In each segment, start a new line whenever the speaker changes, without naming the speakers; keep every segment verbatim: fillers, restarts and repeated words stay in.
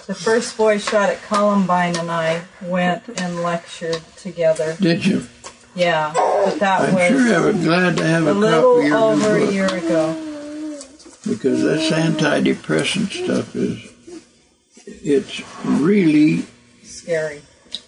The first boy shot at Columbine and I went and lectured together.
Did you?
Yeah, but that
I'm
was
sure I was glad to have a,
a
copy
little
of your
over
book,
a year ago.
because this antidepressant stuff is, it's really,
Scary.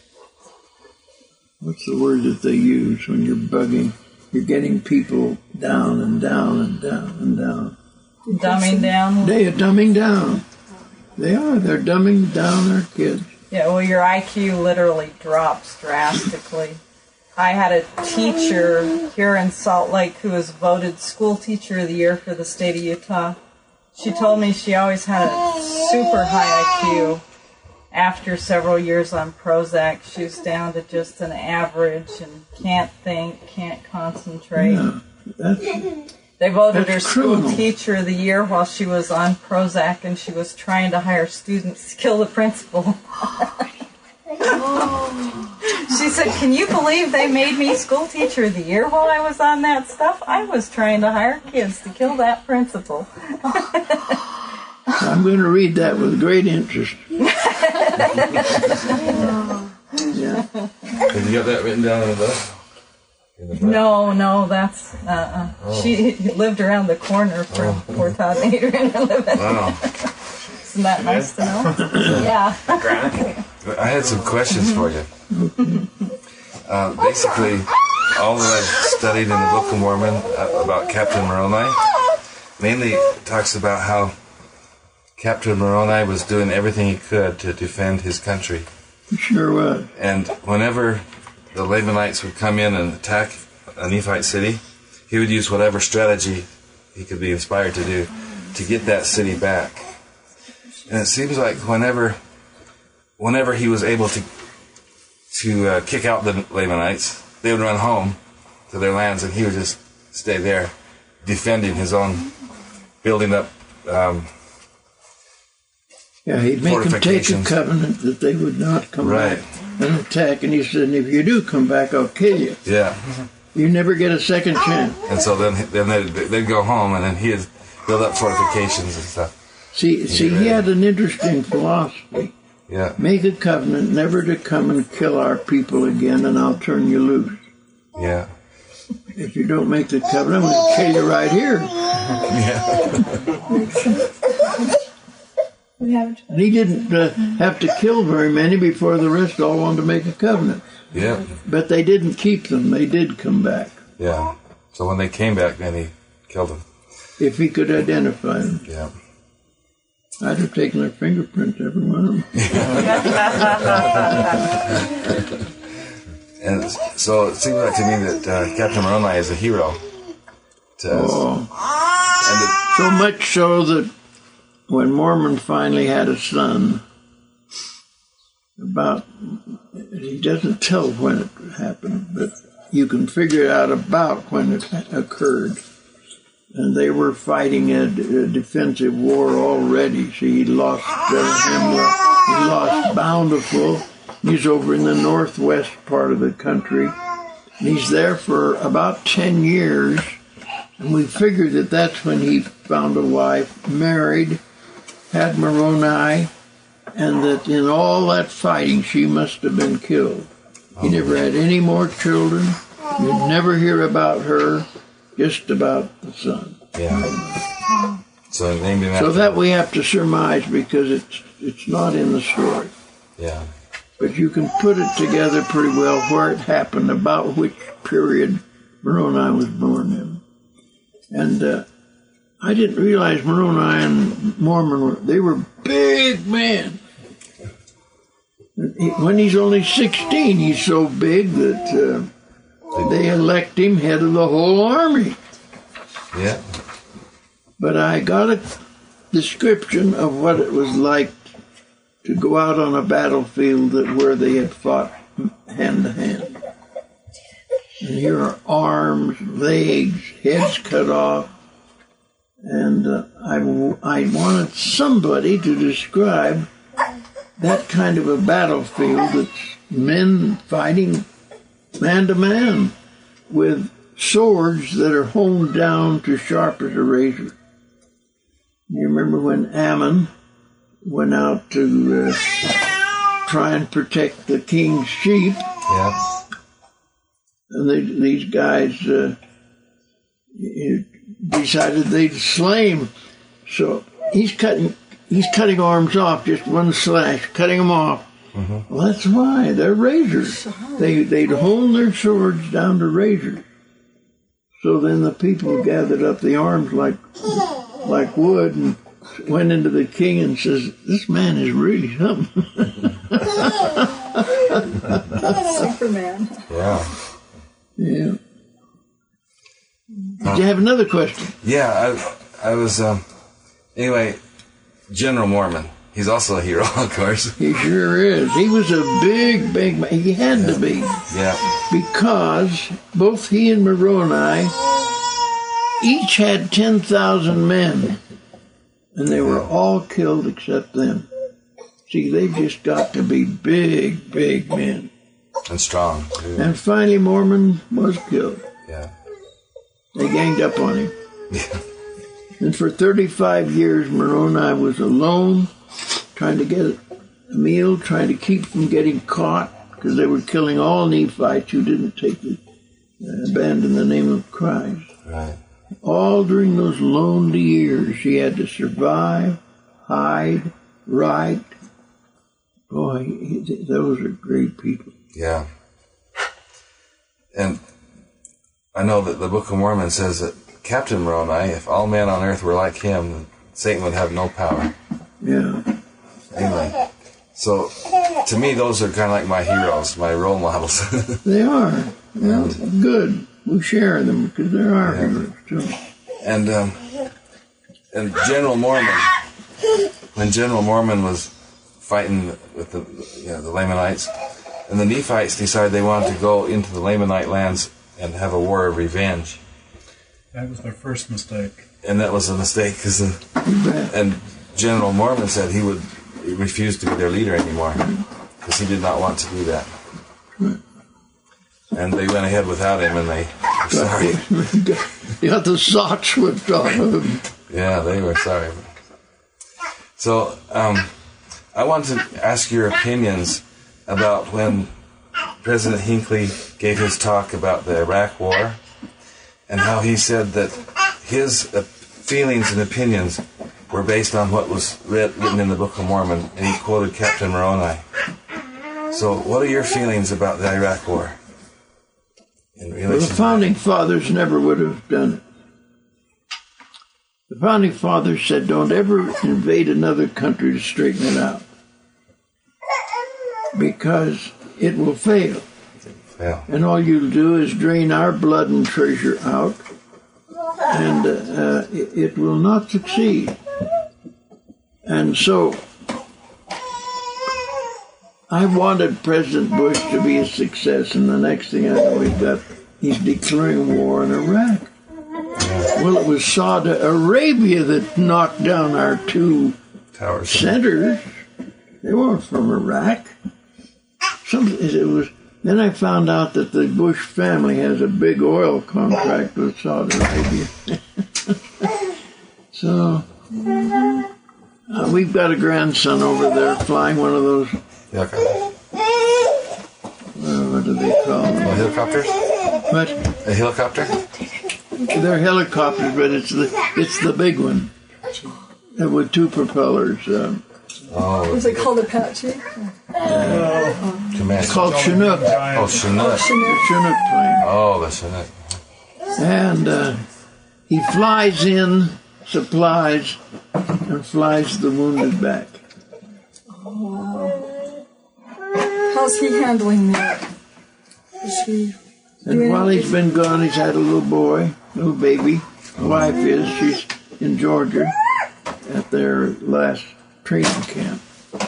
what's the word that they use when you're bugging? You're getting people down and down and down and down.
Dumbing down?
They are dumbing down. They are. They're dumbing down their kids.
Yeah, well, your I Q literally drops drastically. I had a teacher here in Salt Lake who was voted School Teacher of the Year for the state of Utah. She told me she always had a super high I Q. After several years on Prozac, she was down to just an average and can't think, can't concentrate.
Yeah, that's,
They voted
That's
her School
criminal.
Teacher of the Year while she was on Prozac, and she was trying to hire students to kill the principal. She said, "Can you believe they made me School Teacher of the Year while I was on that stuff? I was trying to hire kids to kill that principal."
I'm going to read that with great interest. Yeah.
Have you got that written down in the book? In the book?
No, no, that's, uh-uh.
Oh.
She lived around the corner from
Oh.
where Todd and Adrian are living.
Wow.
Isn't that nice to know? Yeah.
I had some questions for you. Uh, basically, all that I've studied in the Book of Mormon uh, about Captain Moroni mainly talks about how Captain Moroni was doing everything he could to defend his country.
Sure was.
And whenever the Lamanites would come in and attack a Nephite city, he would use whatever strategy he could be inspired to do to get that city back. And it seems like whenever whenever he was able to to uh, kick out the Lamanites, they would run home to their lands, and he would just stay there defending his own, building up um,
Yeah, he'd make them take a
fortifications.
covenant that they would not come
Right.
back and attack. And he said, if you do come back, I'll kill you.
Yeah.
You never get a second chance.
And so then then they'd, they'd go home, and then he'd build up fortifications and stuff.
See, see, he had an interesting philosophy.
Yeah.
Make a covenant never to come and kill our people again, and I'll turn you loose.
Yeah.
If you don't make the covenant, I'm going to kill you right here.
Yeah.
And he didn't uh, have to kill very many before the rest all wanted to make a covenant.
Yeah.
But they didn't keep them. They did come back.
Yeah. So when they came back, then he killed them.
If he could identify them.
Yeah.
I'd have taken their fingerprints, every one of them.
And so it seems like to me that uh, Captain Moroni is a hero to us.
Oh.
And it,
So much so that when Mormon finally had a son, about, he doesn't tell when it happened, but you can figure it out about when it occurred. And they were fighting a, a defensive war already. See, he lost Zarahemla, he lost Bountiful. He's over in the northwest part of the country. And he's there for about ten years. And we figured that that's when he found a wife, married, had Moroni, and that in all that fighting she must have been killed. He never had any more children. You'd never hear about her, just about the son.
yeah. So they named him
So
after
that we have to surmise because it's it's not in the story.
Yeah.
But you can put it together pretty well where it happened, about which period Moroni was born in. And uh, I didn't realize Moroni and Mormon were, they were big men. When he's only sixteen, he's so big that uh, they elect him head of the whole army.
Yeah.
But I got a description of what it was like to go out on a battlefield that where they had fought hand to hand. And here are arms, legs, heads cut off. And uh, I, I wanted somebody to describe that kind of a battlefield that's men fighting man to man with swords that are honed down to sharp as a razor. You remember when Ammon went out to uh, try and protect the king's sheep.
Yeah.
And they, these guys uh, decided they'd slay him. So he's cutting he's cutting arms off, just one slash, cutting them off. Mm-hmm. Well, that's why. They're razors. They, they'd hone their swords down to razors. So then the people gathered up the arms like like wood and went into the king and says, "This man is really something."
Superman.
Yeah.
Yeah. Did you have another question?
Yeah, I, I was, um, anyway, General Mormon. He's also a hero, of course.
He sure is. He was a big, big man. He had
yeah.
to be.
Yeah.
Because both he and Moroni each had ten thousand men. And they were all killed except them. See, they've just got to be big, big men.
And strong. Too.
And finally, Mormon was killed.
Yeah.
They ganged up on him.
Yeah.
And for thirty-five years, Moroni was alone, trying to get a meal, trying to keep from getting caught, because they were killing all Nephites who didn't take the, uh, abandon the name of Christ.
Right.
All during those lonely years, she had to survive, hide, write. Boy, he, those are great people.
Yeah. And I know that the Book of Mormon says that Captain Moroni, if all men on earth were like him, Satan would have no power.
Yeah.
Anyway, so to me, those are kind of like my heroes, my role models.
They are. Well, good. We share them because they're our yeah. heroes too.
And um, and General Mormon, when General Mormon was fighting with the you know, the Lamanites, and the Nephites decided they wanted to go into the Lamanite lands and have a war of revenge.
That was their first mistake.
And that was a mistake, because and General Mormon said he would refuse to be their leader anymore because he did not want to do that. And they went ahead without him, and they were sorry.
You got the socks whipped off of him.
Yeah, they were sorry. So, um, I want to ask your opinions about when President Hinckley gave his talk about the Iraq War, and how he said that his uh, feelings and opinions were based on what was read, written in the Book of Mormon, and he quoted Captain Moroni. So, what are your feelings about the Iraq War? In
Well, the founding fathers never would have done it. The founding fathers said, don't ever invade another country to straighten it out, because it will fail.
Yeah.
And all you'll do is drain our blood and treasure out, and uh, uh, it, it will not succeed. And so I wanted President Bush to be a success, and the next thing I know, he's got he's declaring war in Iraq. Well, it was Saudi Arabia that knocked down our two
Towers.
centers. They weren't from Iraq. Some, it was. Then I found out that the Bush family has a big oil contract with Saudi Arabia. So uh, we've got a grandson over there flying one of those.
Helicopters.
Uh, what do they call them?
Oh, helicopters?
What?
A helicopter?
They're helicopters, but it's the it's the big one uh, with two propellers. Um,
oh.
Was it called Apache?
Uh,
it's called Chinook.
Oh, Chinook.
The Chinook plane.
Oh, the Chinook.
And uh, he flies in, supplies, and flies the wounded back.
Oh, wow. How's he handling that? Is he...
And while he's been gone, he's had a little boy, little baby. Wife is, she's in Georgia at their last training camp.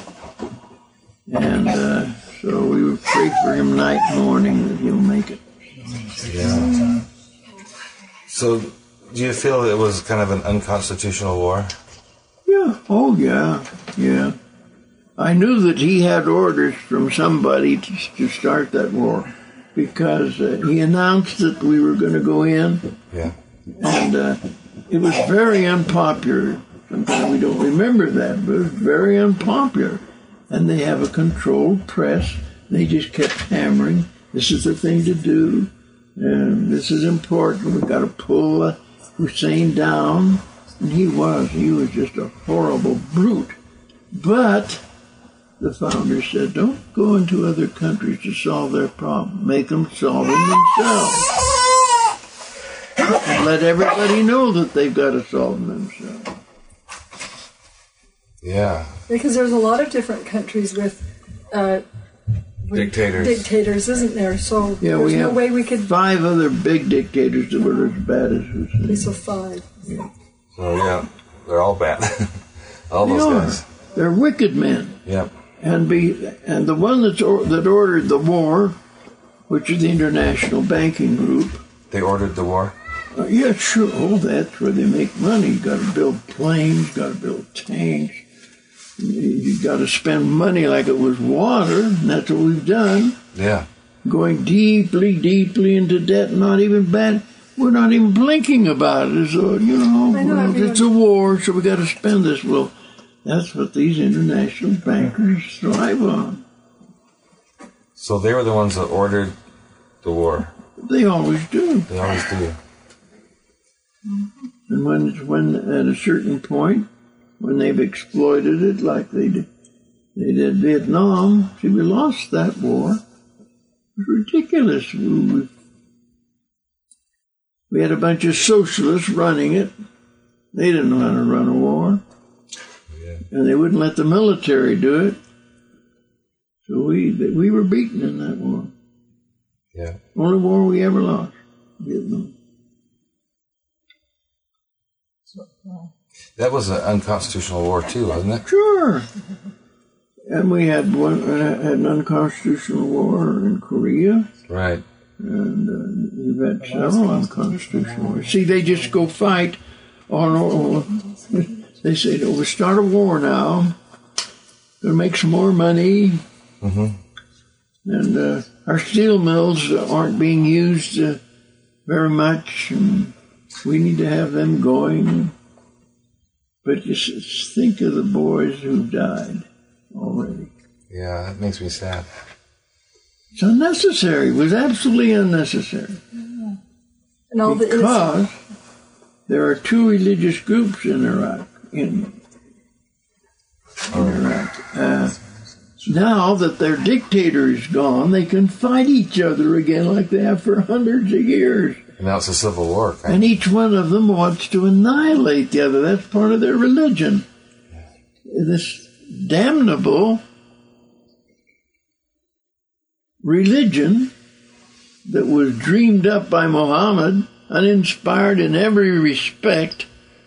And uh, so we would pray for him night and morning that he'll make it.
Yeah. So, do you feel it was kind of an unconstitutional war?
Yeah. Oh, yeah. Yeah. I knew that he had orders from somebody to, to start that war, because uh, he announced that we were going to go in.
Yeah.
And uh, it was very unpopular Sometimes we don't remember that, but it's very unpopular. And they have a controlled press. They just kept hammering, this is the thing to do, and this is important. We've got to pull uh, Hussein down. And he was. He was just a horrible brute. But the founders said, don't go into other countries to solve their problem. Make them solve them themselves. And let everybody know that they've got to solve them themselves.
Yeah.
Because there's a lot of different countries with, uh, with
Dictators.
dictators, isn't there? So
Yeah,
there's
we
no
have
way we could
five other big dictators that were as bad as Hussein.
be so five.
Yeah.
So yeah, they're all bad. all
They
those
are.
guys.
They're wicked men.
Yep.
And be and the one that's or, that ordered the war, which is the International Banking Group.
They ordered the war.
Uh, yeah, sure. Oh, that's where they make money. You got to build planes. Got to build tanks. You got to spend money like it was water. And that's what we've done.
Yeah.
Going deeply, deeply into debt. Not even bad. We're not even blinking about it. So you know,
I know,
well,
everyone-
it's a war, so we got to spend this. Well, that's what these international bankers thrive on.
So they were the ones that ordered the war.
They always do.
They always do.
And when, when at a certain point, when they've exploited it like they did, they did Vietnam, see, we lost that war. It was ridiculous. We, we, we had a bunch of socialists running it. They didn't know how to run a war.
Yeah.
And they wouldn't let the military do it. So we we were beaten in that war.
Yeah.
Only war we ever lost, Vietnam.
That was an unconstitutional war too, wasn't it?
Sure. And we had one uh, had an unconstitutional war in Korea,
Right.
and uh, we've had several unconstitutional wars. See, they just go fight on. on they say, "Oh, we'll start a war now. Gonna make some more money."
Mm-hmm.
And uh, our steel mills aren't being used uh, very much, and we need to have them going. But just think of the boys who've died already.
Yeah, that makes me sad.
It's unnecessary. It was absolutely unnecessary.
And all the innocent.
Because there are two religious groups in Iraq. In, in Iraq. Uh, now that their dictator is gone, they can fight each other again like they have for hundreds of years.
And now it's a civil war. Right?
And each one of them wants to annihilate the other. That's part of their religion. This damnable religion that was dreamed up by Muhammad, uninspired in every respect,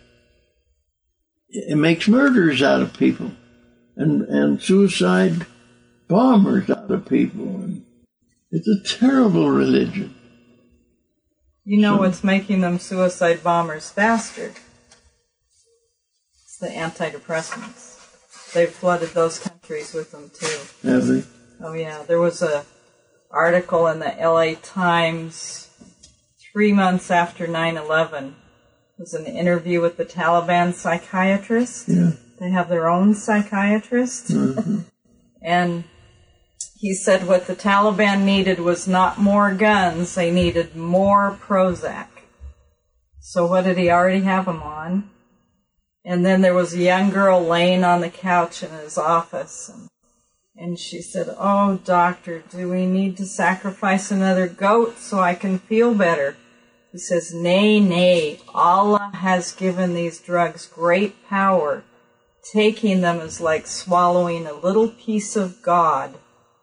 it makes murderers out of people and, and suicide bombers out of people. And it's a terrible religion.
You know what's making them suicide bombers faster? It's the antidepressants. They've flooded those countries with them too.
Have they?
Oh yeah, there was a article in the L A Times three months after nine eleven. It was an interview with the Taliban psychiatrist.
Yeah.
They have their own psychiatrist.
Mm-hmm.
And he said what the Taliban needed was not more guns, they needed more Prozac. So what did he already have them on? And then there was a young girl laying on the couch in his office. And, and she said, "Oh, doctor, do we need to sacrifice another goat so I can feel better?" He says, "Nay, nay, Allah has given these drugs great power. Taking them is like swallowing a little piece of God."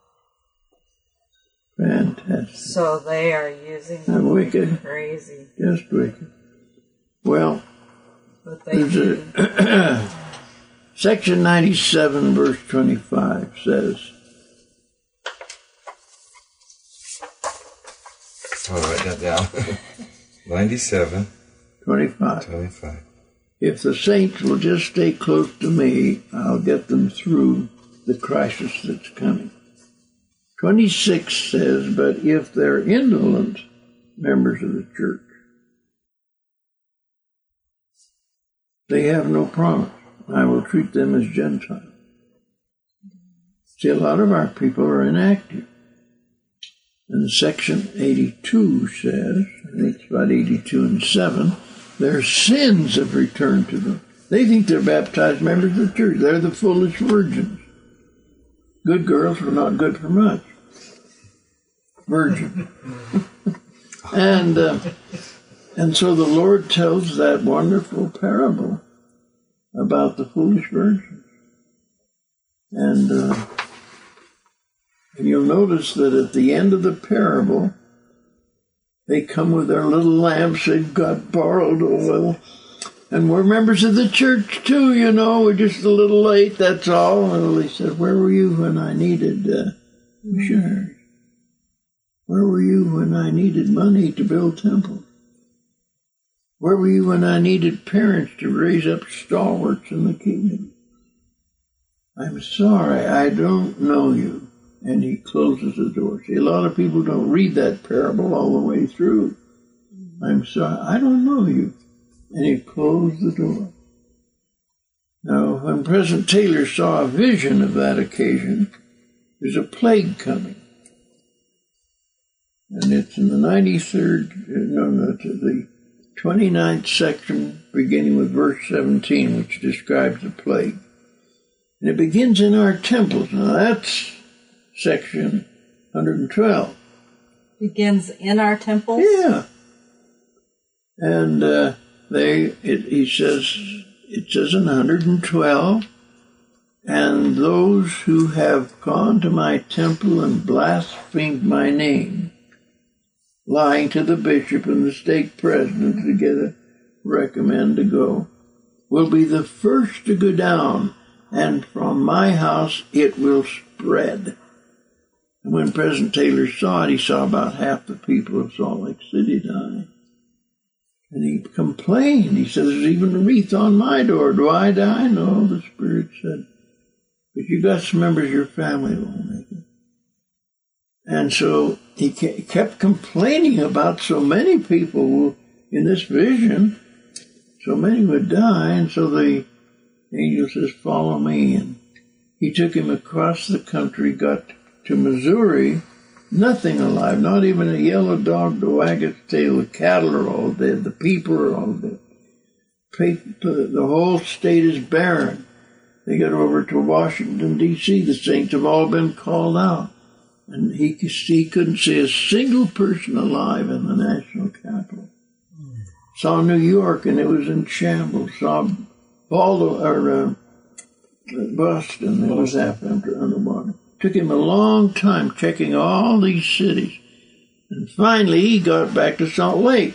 Fantastic.
So they are using
They're
them
wicked.
crazy.
Just wicked. Well,
But they
there's
do.
a Section ninety-seven, verse twenty-five says,
I'll write that down. ninety-seven,
twenty-five.
twenty-five.
If the saints will just stay close to me, I'll get them through the crisis that's coming. twenty-six says, but if they're indolent members of the church, They have no promise. I will treat them as Gentiles. See, a lot of our people are inactive. And section eighty-two says, I think it's about eighty-two and seven, their sins have returned to them. They think they're baptized members of the church. They're the foolish virgins. Good girls were not good for much. Virgin. and uh, and so the Lord tells that wonderful parable about the foolish virgins. And, uh, and you'll notice that at the end of the parable, they come with their little lamps they've got borrowed oil. And we're members of the church too, you know. We're just a little late, that's all. And he said, where were you when I needed uh, missionaries? Where were you when I needed money to build temples? Where were you when I needed parents to raise up stalwarts in the kingdom? I'm sorry, I don't know you. And he closes the door. See, a lot of people don't read that parable all the way through. I'm sorry, I don't know you. And he closed the door. Now, when President Taylor saw a vision of that occasion, there's a plague coming. And it's in the ninety-third, no, no, to the twenty-ninth section, beginning with verse seventeen, which describes the plague. And it begins in our temples. Now, that's section one hundred twelve.
Begins in our temples?
Yeah. And uh, they, it, he says, it says in one hundred twelve, and those who have gone to my temple and blasphemed my name, lying to the bishop and the stake president to get a recommend to go, will be the first to go down, and from my house it will spread. And when President Taylor saw it, he saw about half the people of Salt Lake City die. And he complained. He said, there's even a wreath on my door. Do I die? No, the Spirit said, but you got some members of your family that won't make it. And so he kept complaining about so many people in this vision, so many would die, and so the angel says, follow me. And he took him across the country, got to Missouri, nothing alive, not even a yellow dog to wag its tail. The cattle are all dead, the people are all dead. The whole state is barren. They got over to Washington, D C The saints have all been called out. And he, he couldn't see a single person alive in the national capital. Mm. Saw New York, and it was in shambles. Saw Baldo, or, uh, Boston, it was half underwater. Took him a long time checking all these cities. And finally, he got back to Salt Lake.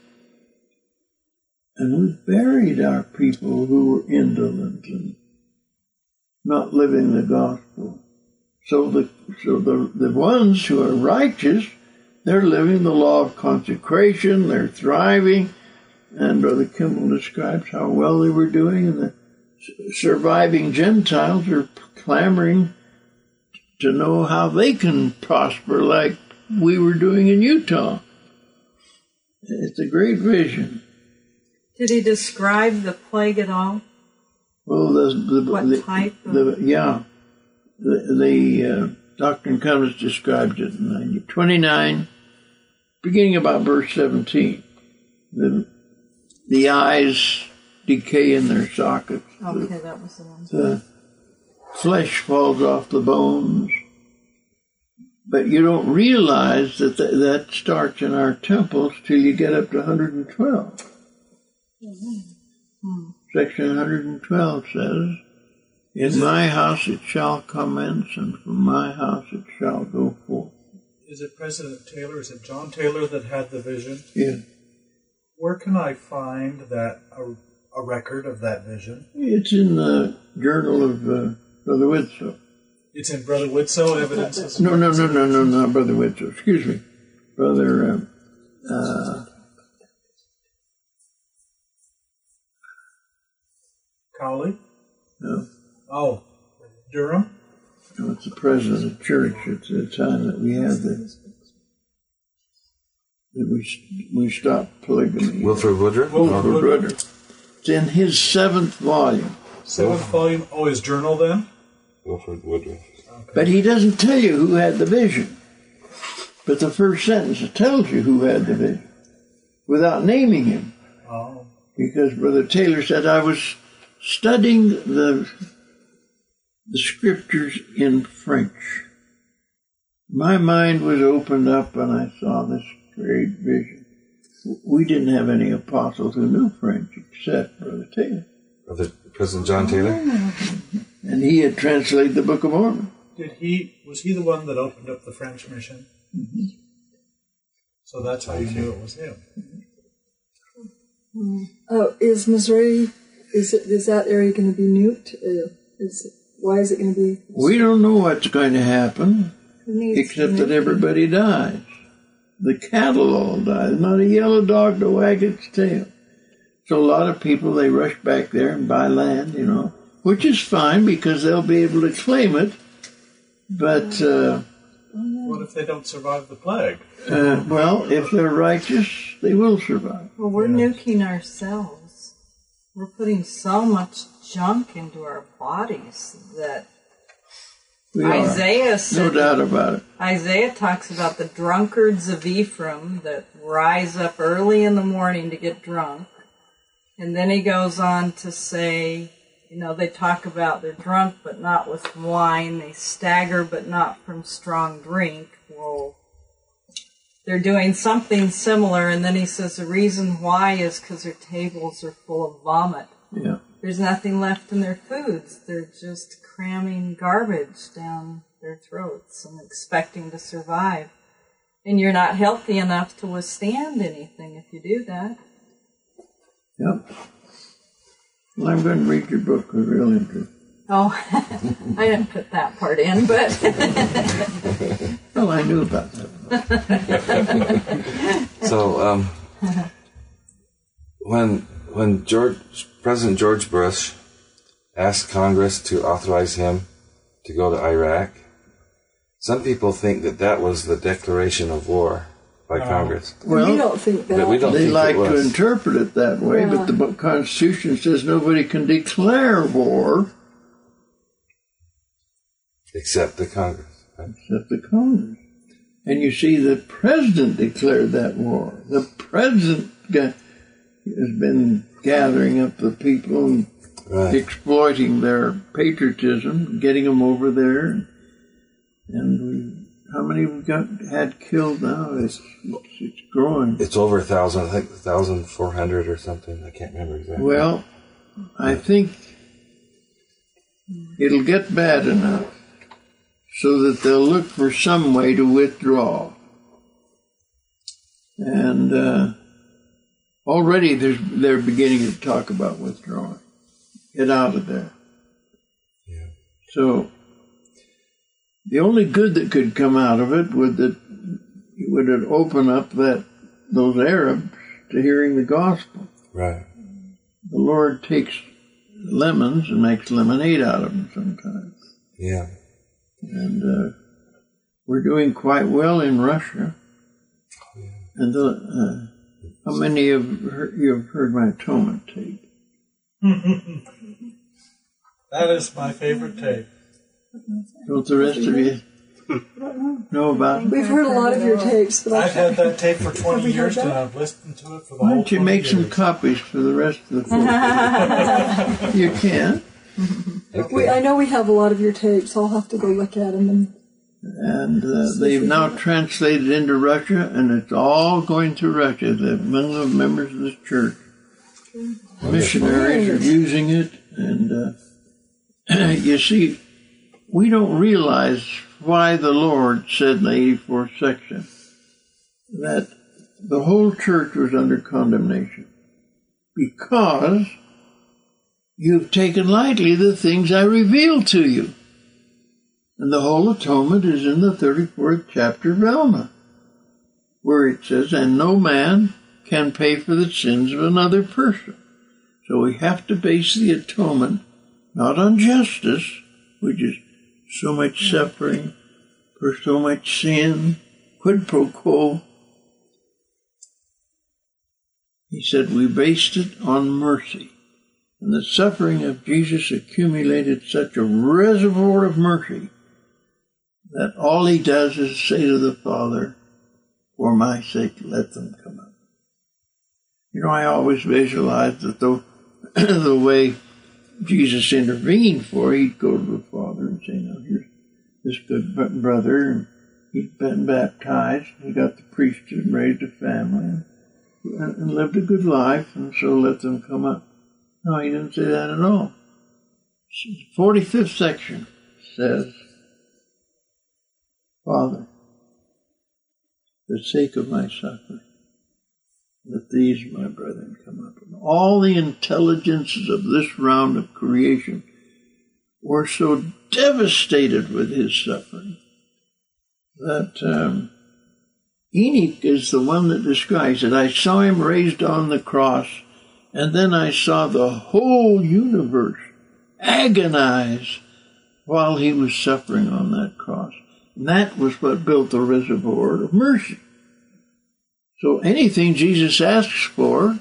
And we buried our people who were indolent and not living the gospel. So the so the, the ones who are righteous, they're living the law of consecration, they're thriving, and Brother Kimball describes how well they were doing, and the surviving Gentiles are clamoring to know how they can prosper like we were doing in Utah. It's a great vision.
Did he describe the plague at all?
Well, the, the,
what
the,
type? Of...
The, yeah. The, the uh, Doctrine and Covenants describes it in ninety, twenty-nine, beginning about verse seventeen. The, the eyes decay in their sockets.
Okay,
the,
that was the one.
The flesh falls off the bones. But you don't realize that th- that starts in our temples till you get up to one hundred twelve. Mm-hmm. Section one hundred twelve says, in my house it shall commence, and from my house it shall go forth.
Is it President Taylor, is it John Taylor that had the vision?
Yeah.
Where can I find that a, a record of that vision?
It's in the Journal of uh, Brother Widsoe.
It's in Brother Widsoe, Evidences?
No, no, no, no, no, not Brother Widsoe. Excuse me. Brother... Uh, uh,
Cowley?
No.
Oh, Durham?
No, it's the president of the church. It's the time that we had the, that we we stopped polygamy.
Wilford Woodruff?
Wilford
Wilford Woodruff. It's in his seventh volume.
Seventh volume. Oh, his journal then?
Wilford Woodruff.
Okay.
But he doesn't tell you who had the vision. But the first sentence tells you who had the vision, without naming him.
Oh.
Because Brother Taylor said, I was studying the, the scriptures in French. My mind was opened up and I saw this great vision. We didn't have any apostles who knew French except Brother Taylor.
Brother President John Taylor?
And he had translated the Book of Mormon.
Did he, was he the one that opened up the French mission?
Mm-hmm.
So that's how you knew it was him.
Oh, is Missouri, is it, is that area going to be nuked? Uh, is, why is it going to be?
We don't know what's going to happen, except that
nuking?
everybody dies. The cattle all die. There's not a yellow dog to wag its tail. So a lot of people, they rush back there and buy land, you know, which is fine because they'll be able to claim it. But, uh,
What if they don't survive the plague?
uh, well, if they're righteous, they will survive.
Well, we're
Yeah.
nuking ourselves. We're putting so much junk into our bodies that
We are.
Isaiah
No
said,
doubt about it.
Isaiah talks about the drunkards of Ephraim that rise up early in the morning to get drunk. And then he goes on to say, you know, they talk about they're drunk but not with wine. They stagger but not from strong drink. Well, they're doing something similar. And then he says the reason why is because their tables are full of vomit.
Yeah.
There's nothing left in their foods. They're just cramming garbage down their throats and expecting to survive. And you're not healthy enough to withstand anything if you do that.
Yep. Well, I'm going to read your book with real interest.
Oh, I didn't put that part in, but
Well, I knew about that.
So, um, when when George President George Bush asked Congress to authorize him to go to Iraq, some people think that that was the declaration of war by Congress.
Well,
we don't think that.
But we don't
They
think
like
it
to
was.
interpret it that way,
Yeah.
but the bo- Constitution says nobody can declare war
Except the Congress. Right?
except the Congress. And you see, the president declared that war. The president ga- has been gathering up the people and
Right.
exploiting their patriotism, getting them over there. And we, how many we got had killed now? It's, it's, it's growing.
It's over a thousand, I think, one thousand four hundred or something. I can't remember exactly.
Well, I think it'll get bad enough so that they'll look for some way to withdraw. And uh, already there's, they're beginning to talk about withdrawing. Get out of there.
Yeah.
So the only good that could come out of it would that would it open up that those Arabs to hearing the gospel.
Right.
The Lord takes lemons and makes lemonade out of them sometimes.
Yeah.
And uh, we're doing quite well in Russia. And the, uh, how many of you have heard my atonement tape?
That is my favorite tape.
Don't the rest of you know about it?
We've heard a lot of your tapes, but
I've
I
had that tape for twenty
we heard
years and
that?
I've listened to it for the
Why
whole
don't you
twenty
make some
years.
copies for the rest of the folks? You can.
Okay.
we, I know we have a lot of your tapes. I'll have to go look at them. And
And uh, they've now translated into Russia, and it's all going to Russia. The among members of this church, missionaries are using it, and uh, you see, we don't realize why the Lord said in the eighty-fourth section that the whole church was under condemnation because you've taken lightly the things I revealed to you. And the whole atonement is in the thirty-fourth chapter of Alma, where it says, and no man can pay for the sins of another person. So we have to base the atonement not on justice, which is so much suffering for so much sin, quid pro quo. He said we based it on mercy. And the suffering of Jesus accumulated such a reservoir of mercy that all he does is say to the Father, for my sake, let them come up. You know, I always visualized that the, the way Jesus intervened for, he'd go to the Father and say, now here's this good brother, and he's been baptized, he got the priesthood and raised a family, and, and lived a good life, and so let them come up. No, he didn't say that at all. forty-fifth section says, Father, for the sake of my suffering, let these, my brethren, come up. And all the intelligences of this round of creation were so devastated with his suffering that um, Enoch is the one that describes it. I saw him raised on the cross, and then I saw the whole universe agonize while he was suffering on that cross. And that was what built the reservoir of mercy. So anything Jesus asks for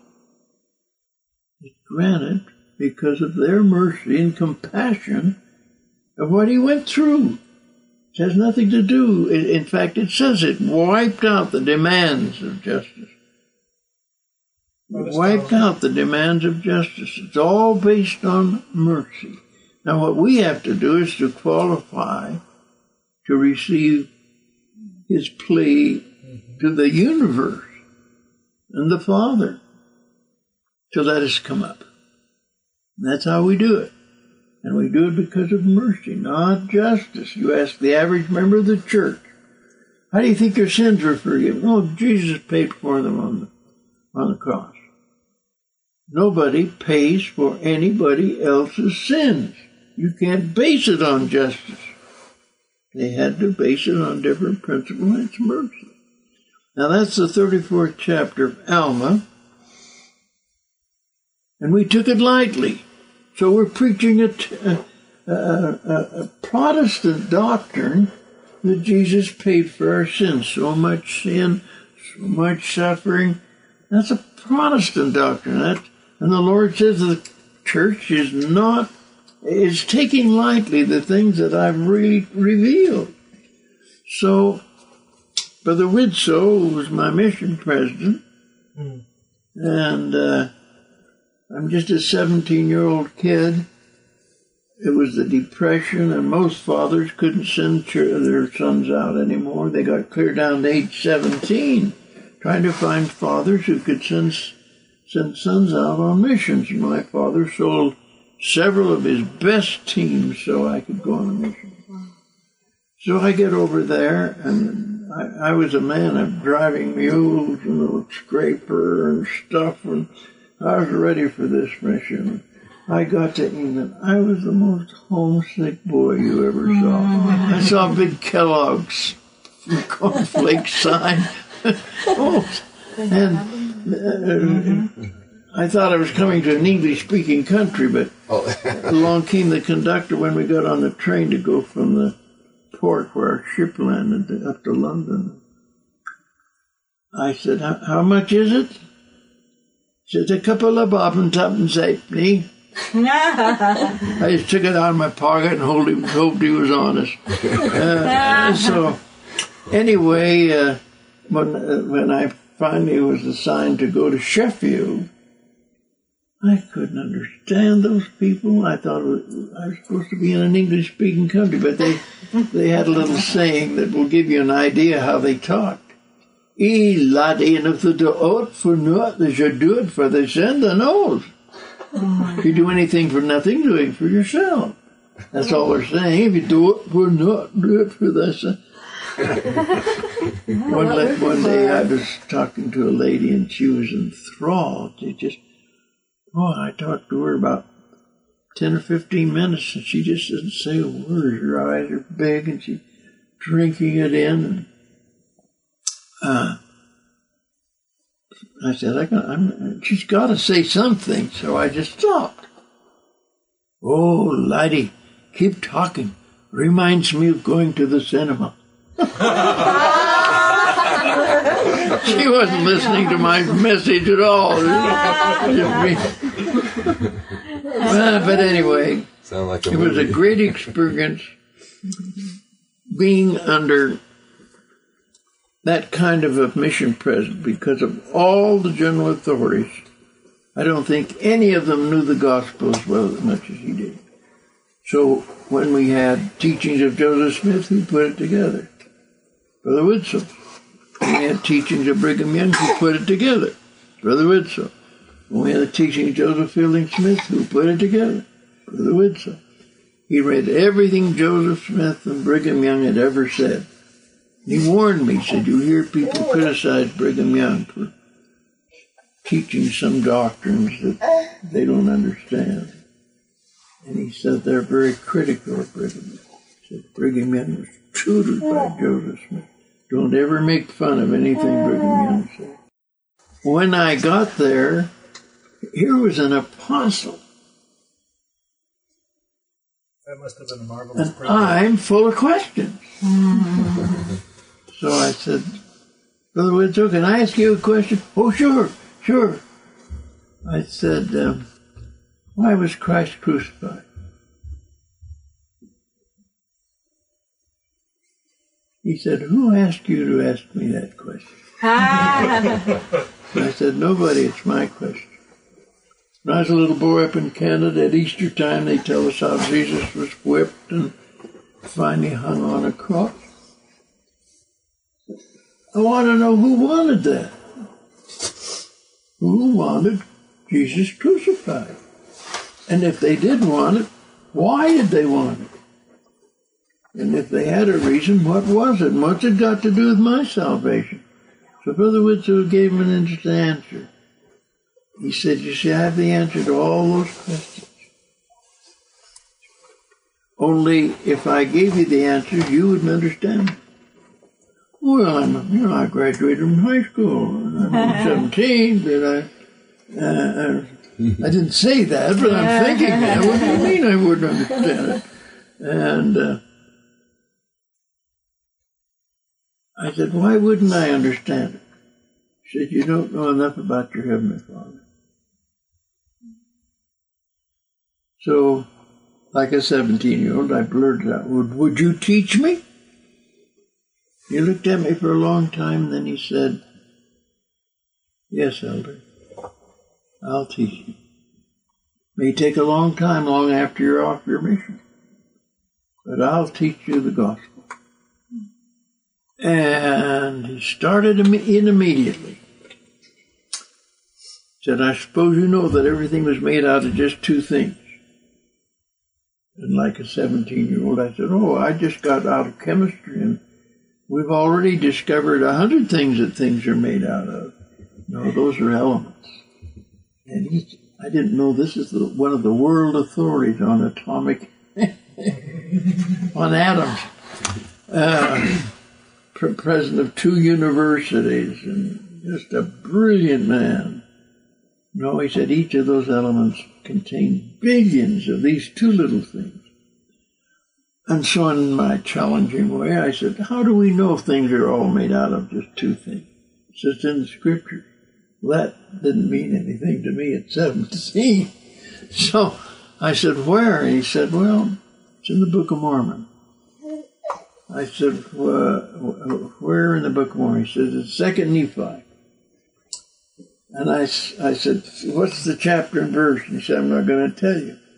is granted because of their mercy and compassion of what he went through. It has nothing to do, in fact, it says it wiped out the demands of justice. It wiped out the demands of justice. It's all based on mercy. Now what we have to do is to qualify to receive his plea to the universe and the Father to let us come up. And that's how we do it. And we do it because of mercy, not justice. You ask the average member of the church, how do you think your sins were forgiven? Oh, Jesus paid for them on the, on the cross. Nobody pays for anybody else's sins. You can't base it on justice. They had to base it on different principles, and it's mercy. Now that's the thirty-fourth chapter of Alma, and we took it lightly. So we're preaching a, a, a, a Protestant doctrine that Jesus paid for our sins. So much sin, so much suffering. That's a Protestant doctrine. That, and the Lord says the church is not, is taking lightly the things that I've really revealed. So Brother Widsoe was my mission president, mm. and uh, I'm just a seventeen-year-old kid. It was the Depression, and most fathers couldn't send their sons out anymore. They got clear down to age seventeen, trying to find fathers who could send, send sons out on missions. My father sold several of his best teams so I could go on a mission. So I get over there, and I, I was a man of driving mules and a scraper and stuff, and I was ready for this mission. I got to England. I was the most homesick boy you ever saw. I saw big Kellogg's cornflake sign. Oh, and uh, I thought I was coming to an English-speaking country, but along came the conductor when we got on the train to go from the port where our ship landed to, up to London. I said, how much is it? He said, a couple of bob and tuppence halfpenny. I just took it out of my pocket and hold him, hoped he was honest. Uh, so, anyway, uh, when, uh, when I finally was assigned to go to Sheffield, I couldn't understand those people. I thought I was supposed to be in an English-speaking country, but they they had a little saying that will give you an idea how they talked. E laddie, and if they do it for naught, they should do it for the send the nose. If you do anything for nothing, do it for yourself. That's all they're saying. If you do it for naught, do it for the send. one, one day I was talking to a lady, and she was enthralled. She just Oh, I talked to her about ten or fifteen minutes, and she just didn't say a word. Her eyes are big, and she's drinking it in. And, uh, I said, I can, I'm, she's got to say something, so I just stopped. Oh, laddie, keep talking. Reminds me of going to the cinema. She wasn't listening to my message at all. Well, but anyway,
Sound like a
it was a
movie.
great experience being under that kind of a mission president because of all the general authorities. I don't think any of them knew the gospel as well as much as he did. So when we had teachings of Joseph Smith, who put it together? Brother Widtsoe. When we had teachings of Brigham Young, who put it together? Brother Widtsoe. When we had the teaching of Joseph Fielding Smith, who put it together? Brother Widtsoe. He read everything Joseph Smith and Brigham Young had ever said. He warned me, he said, you hear people criticize Brigham Young for teaching some doctrines that they don't understand. And he said they're very critical of Brigham Young. He said Brigham Young was tutored by Joseph Smith. Don't ever make fun of anything Brigham Young said. When I got there, here was an apostle.
That must have been a marvelous
And
privilege.
I'm full of questions. So I said, Brother Widtsoe, can I ask you a question? Oh, sure, sure. I said, um, why was Christ crucified? He said, who asked you to ask me that question? And I said, nobody, it's my question. When I was a little boy up in Canada at Easter time, they tell us how Jesus was whipped and finally hung on a cross. I want to know who wanted that. Who wanted Jesus crucified? And if they did want it, why did they want it? And if they had a reason, what was it? And what's it got to do with my salvation? So Brother Widtsoe gave him an instant answer. He said, you see, I have the answer to all those questions. Only if I gave you the answers, you wouldn't understand them. Well, I'm, you know, I graduated from high school. And I'm seventeen, but I, uh, I didn't say that, but I'm thinking that. What do you mean I wouldn't understand it? And uh, I said, why wouldn't I understand it? He said, you don't know enough about your Heavenly Father. So, like a seventeen-year-old, I blurted out, would, would you teach me? He looked at me for a long time, and then he said, yes, Elder, I'll teach you. May take a long time, long after you're off your mission, but I'll teach you the gospel. And he started in immediately. Said, I suppose you know that everything was made out of just two things. And like a seventeen-year-old, I said, oh, I just got out of chemistry, and we've already discovered a hundred things that things are made out of. No, those are elements. And he, I didn't know this is the, one of the world authorities on atomic, on atoms. Uh, president of two universities, and just a brilliant man. No, he said each of those elements contain billions of these two little things. And so in my challenging way, I said, how do we know if things are all made out of just two things? It's just in the scripture. Well, that didn't mean anything to me at seventeen. So I said, where? And he said, well, it's in the Book of Mormon. I said, where in the Book of Mormon? He said, it's Second Nephi. And I, I said, what's the chapter and verse? And he said, I'm not going to tell you.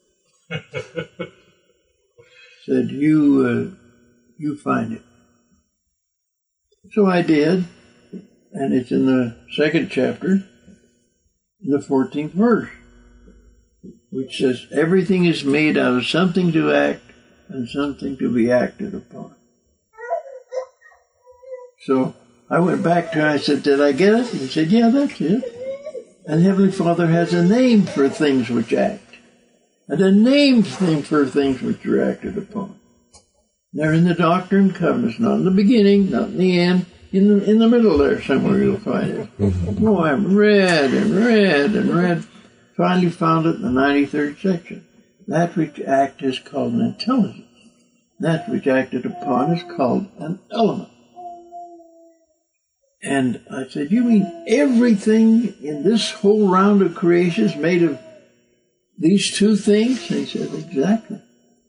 Said, you, uh, you find it. So I did, and it's in the second chapter, in the fourteenth verse, which says, everything is made out of something to act and something to be acted upon. So I went back to him, I said, did I get it? And he said, yeah, that's it. And Heavenly Father has a name for things which act, and a named thing for things which are acted upon. They're in the Doctrine and Covenants, not in the beginning, not in the end, in the, in the middle there somewhere you'll find it. Oh, I read and read and read, finally found it in the ninety-third section. That which act is called an intelligence. That which acted upon is called an element. And I said, you mean everything in this whole round of creation is made of these two things? And he said, exactly.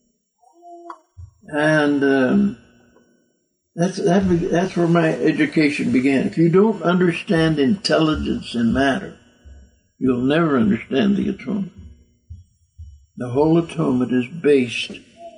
And um, that's that, that's where my education began. If you don't understand intelligence and matter, you'll never understand the atonement. The whole atonement is based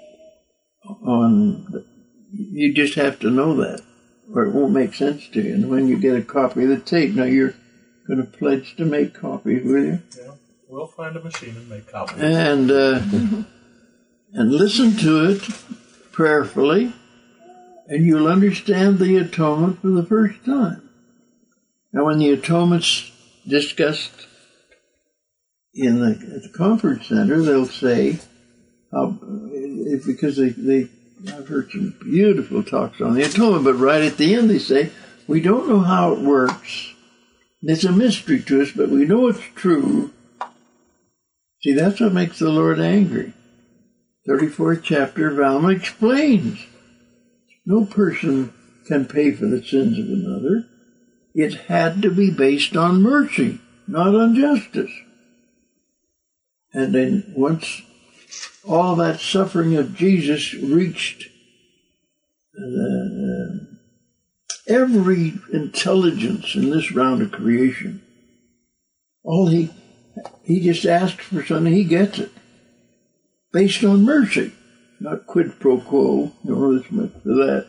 on, you just have to know that, or it won't make sense to you. And when you get a copy of the tape, now you're going to pledge to make copies, will you?
Yeah, we'll find a machine and make copies.
And uh, and listen to it prayerfully, and you'll understand the atonement for the first time. Now, when the atonement's discussed in the, at the conference center, they'll say, how, because they, they, I've heard some beautiful talks on the atonement, but right at the end they say, we don't know how it works. It's a mystery to us, but we know it's true. See, that's what makes the Lord angry. thirty-fourth chapter of Alma explains. No person can pay for the sins of another. It had to be based on mercy, not on justice. And then once all that suffering of Jesus reached uh, every intelligence in this round of creation, all he he just asked for something, he gets it. Based on mercy, not quid pro quo, nor this much for that.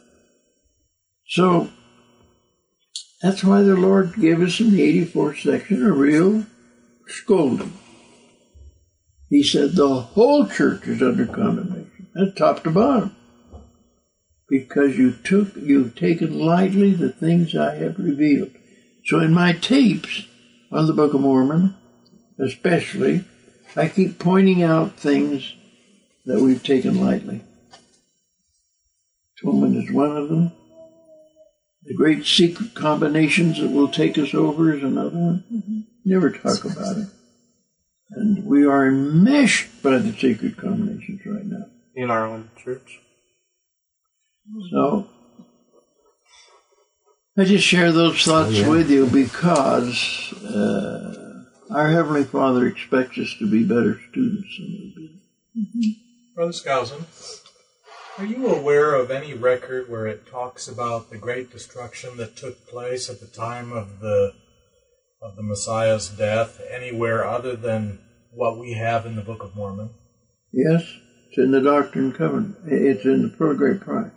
So that's why the Lord gave us in the eighty-fourth section a real scolding. He said the whole church is under condemnation, that's top to bottom, because you took, you've taken lightly the things I have revealed. So in my tapes on the Book of Mormon, especially, I keep pointing out things that we've taken lightly. Atonement is one of them. The great secret combinations that will take us over is another one. Mm-hmm. Never talk about it. And we are enmeshed by the secret combinations right now.
In our own church.
So, I just share those thoughts oh, yeah. with you because uh, our Heavenly Father expects us to be better students than we've been.
Mm-hmm. Brother Skousen, are you aware of any record where it talks about the great destruction that took place at the time of the of the Messiah's death anywhere other than what we have in the Book of Mormon?
Yes, it's in the Doctrine and Covenant. It's in the Pearl of Great Price.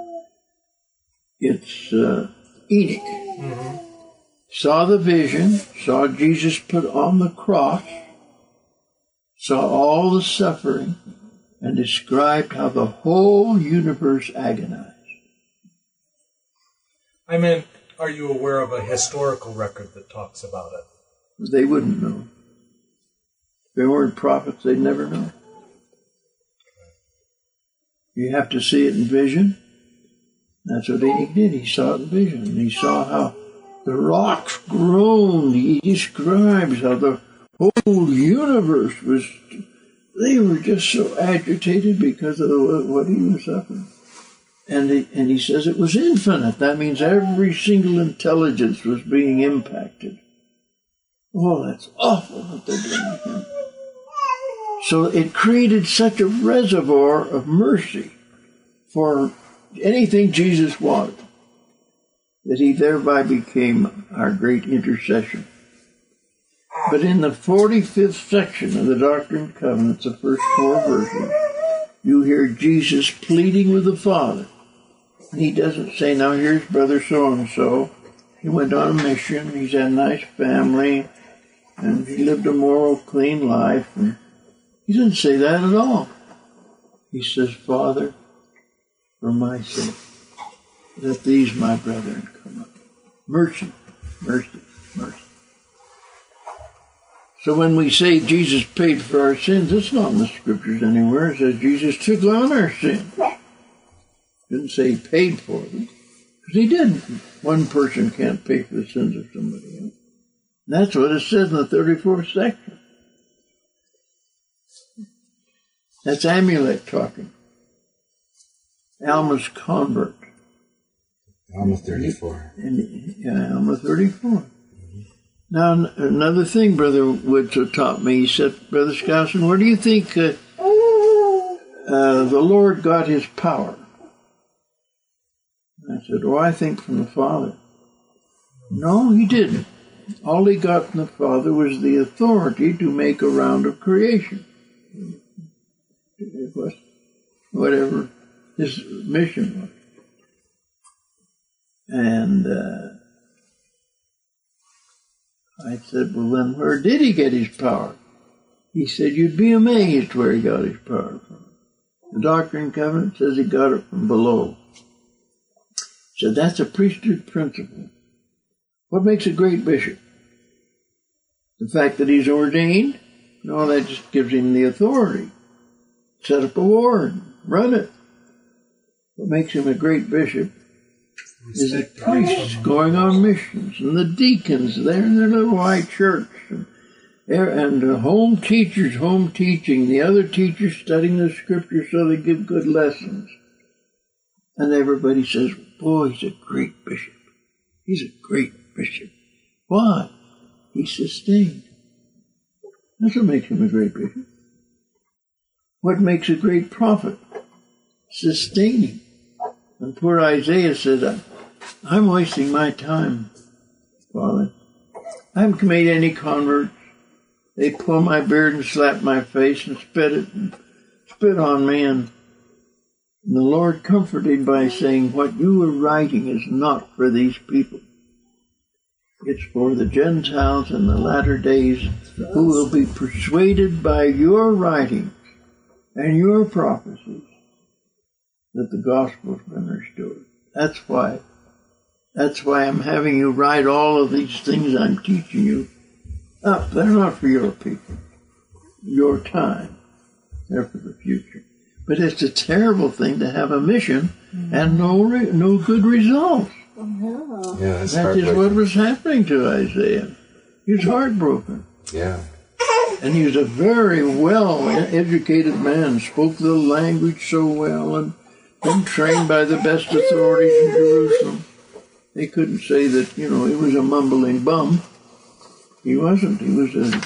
It's uh, Enoch. Mm-hmm. Saw the vision, saw Jesus put on the cross, saw all the suffering, and described how the whole universe agonized.
I meant, are you aware of a historical record that talks about it?
They wouldn't know. If they weren't prophets, they'd never know. You have to see it in vision. That's what Enoch did. He saw it in vision. And he saw how the rocks groaned. He describes how the whole universe was, they were just so agitated because of what he was suffering. And he, and he says it was infinite. That means every single intelligence was being impacted. Oh, that's awful what they're doing to him. So it created such a reservoir of mercy for anything Jesus wanted, that he thereby became our great intercession. But in the forty-fifth section of the Doctrine and Covenants, the first four verses, you hear Jesus pleading with the Father. And he doesn't say, now here's brother so-and-so. He went on a mission, he's had a nice family, and he lived a moral, clean life. And he doesn't say that at all. He says, Father, for my sake, let these my brethren come up. Mercy, mercy, mercy. So when we say Jesus paid for our sins, it's not in the scriptures anywhere. It says Jesus took on our sins. It didn't say he paid for them, because he didn't. One person can't pay for the sins of somebody else. And that's what it says in the thirty-fourth section. That's Amulek talking. Alma's convert.
I'm a thirty-four.
And, yeah, I'm a thirty-four. Now, n- another thing Brother Woods taught me, he said, Brother Skousen, where do you think uh, uh, the Lord got his power? I said, oh, I think from the Father. No, he didn't. All he got from the Father was the authority to make a round of creation. Whatever his mission was. And uh, I said, well, then where did he get his power? He said, you'd be amazed where he got his power from. The Doctrine and Covenant says he got it from below. He said, that's a priesthood principle. What makes a great bishop? The fact that he's ordained? No, that just gives him the authority. Set up a ward, run it. What makes him a great bishop is the priests going on missions, and the deacons there in their little white church, and, and the home teachers home teaching, the other teachers studying the scripture so they give good lessons. And everybody says, boy, he's a great bishop. He's a great bishop. Why? He's sustained. That's what makes him a great bishop. What makes a great prophet? Sustaining. And poor Isaiah said, I'm wasting my time, Father. I haven't made any converts. They pull my beard and slap my face and spit it and spit on me. And the Lord comforted by saying, what you are writing is not for these people. It's for the Gentiles in the latter days who will be persuaded by your writings and your prophecies that the gospel has been restored. That's why. That's why I'm having you write all of these things I'm teaching you up. They're not for your people, your time. They're for the future. But it's a terrible thing to have a mission and no re- no good results.
Yeah.
Yeah, that's
That is what was happening to Isaiah. He was heartbroken.
Yeah.
And he was a very well-educated man, spoke the language so well, and been trained by the best authorities in Jerusalem. They couldn't say that, you know, he was a mumbling bum. He wasn't. He was a...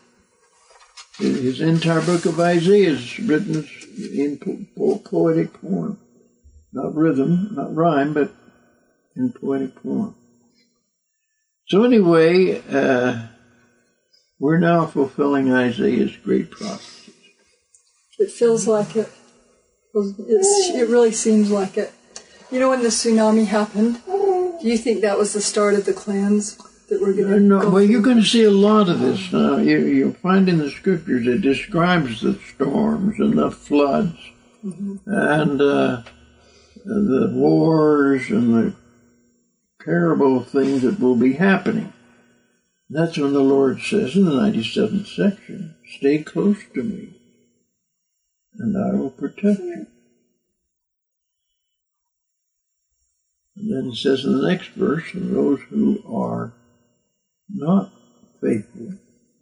His entire book of Isaiah is written in po- poetic form. Not rhythm, not rhyme, but in poetic form. So anyway, uh, we're now fulfilling Isaiah's great prophecies.
It feels like it. It's, it really seems like it. You know, when the tsunami happened, do you think that was the start of the cleanse that we're going to
No,
go
well,
through?
you're going to see a lot of this now. You, you'll find in the scriptures it describes the storms and the floods mm-hmm. and uh, the wars and the terrible things that will be happening. That's when the Lord says in the ninety-seventh section, stay close to me, and I will protect you. And then he says in the next verse, and those who are not faithful,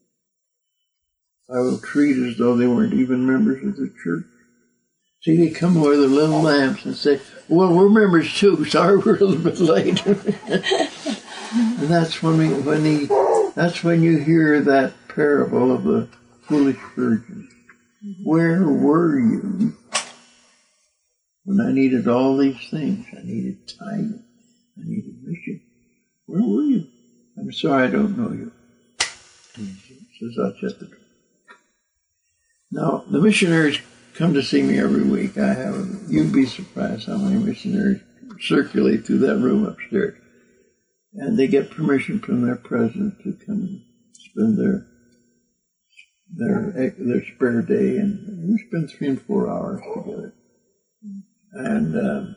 I will treat as though they weren't even members of the church. See, they come with their little lamps and say, well, we're members too, sorry we're a little bit late. And that's when we, when he, that's when you hear that parable of the foolish virgin. Where were you when I needed all these things? I needed time. I needed mission. Where were you? I'm sorry I don't know you. He says, I'll shut the door. Now, the missionaries come to see me every week. I have, you'd be surprised how many missionaries circulate through that room upstairs. And they get permission from their president to come and spend their their their spare day, and we spend three and four hours together. And um,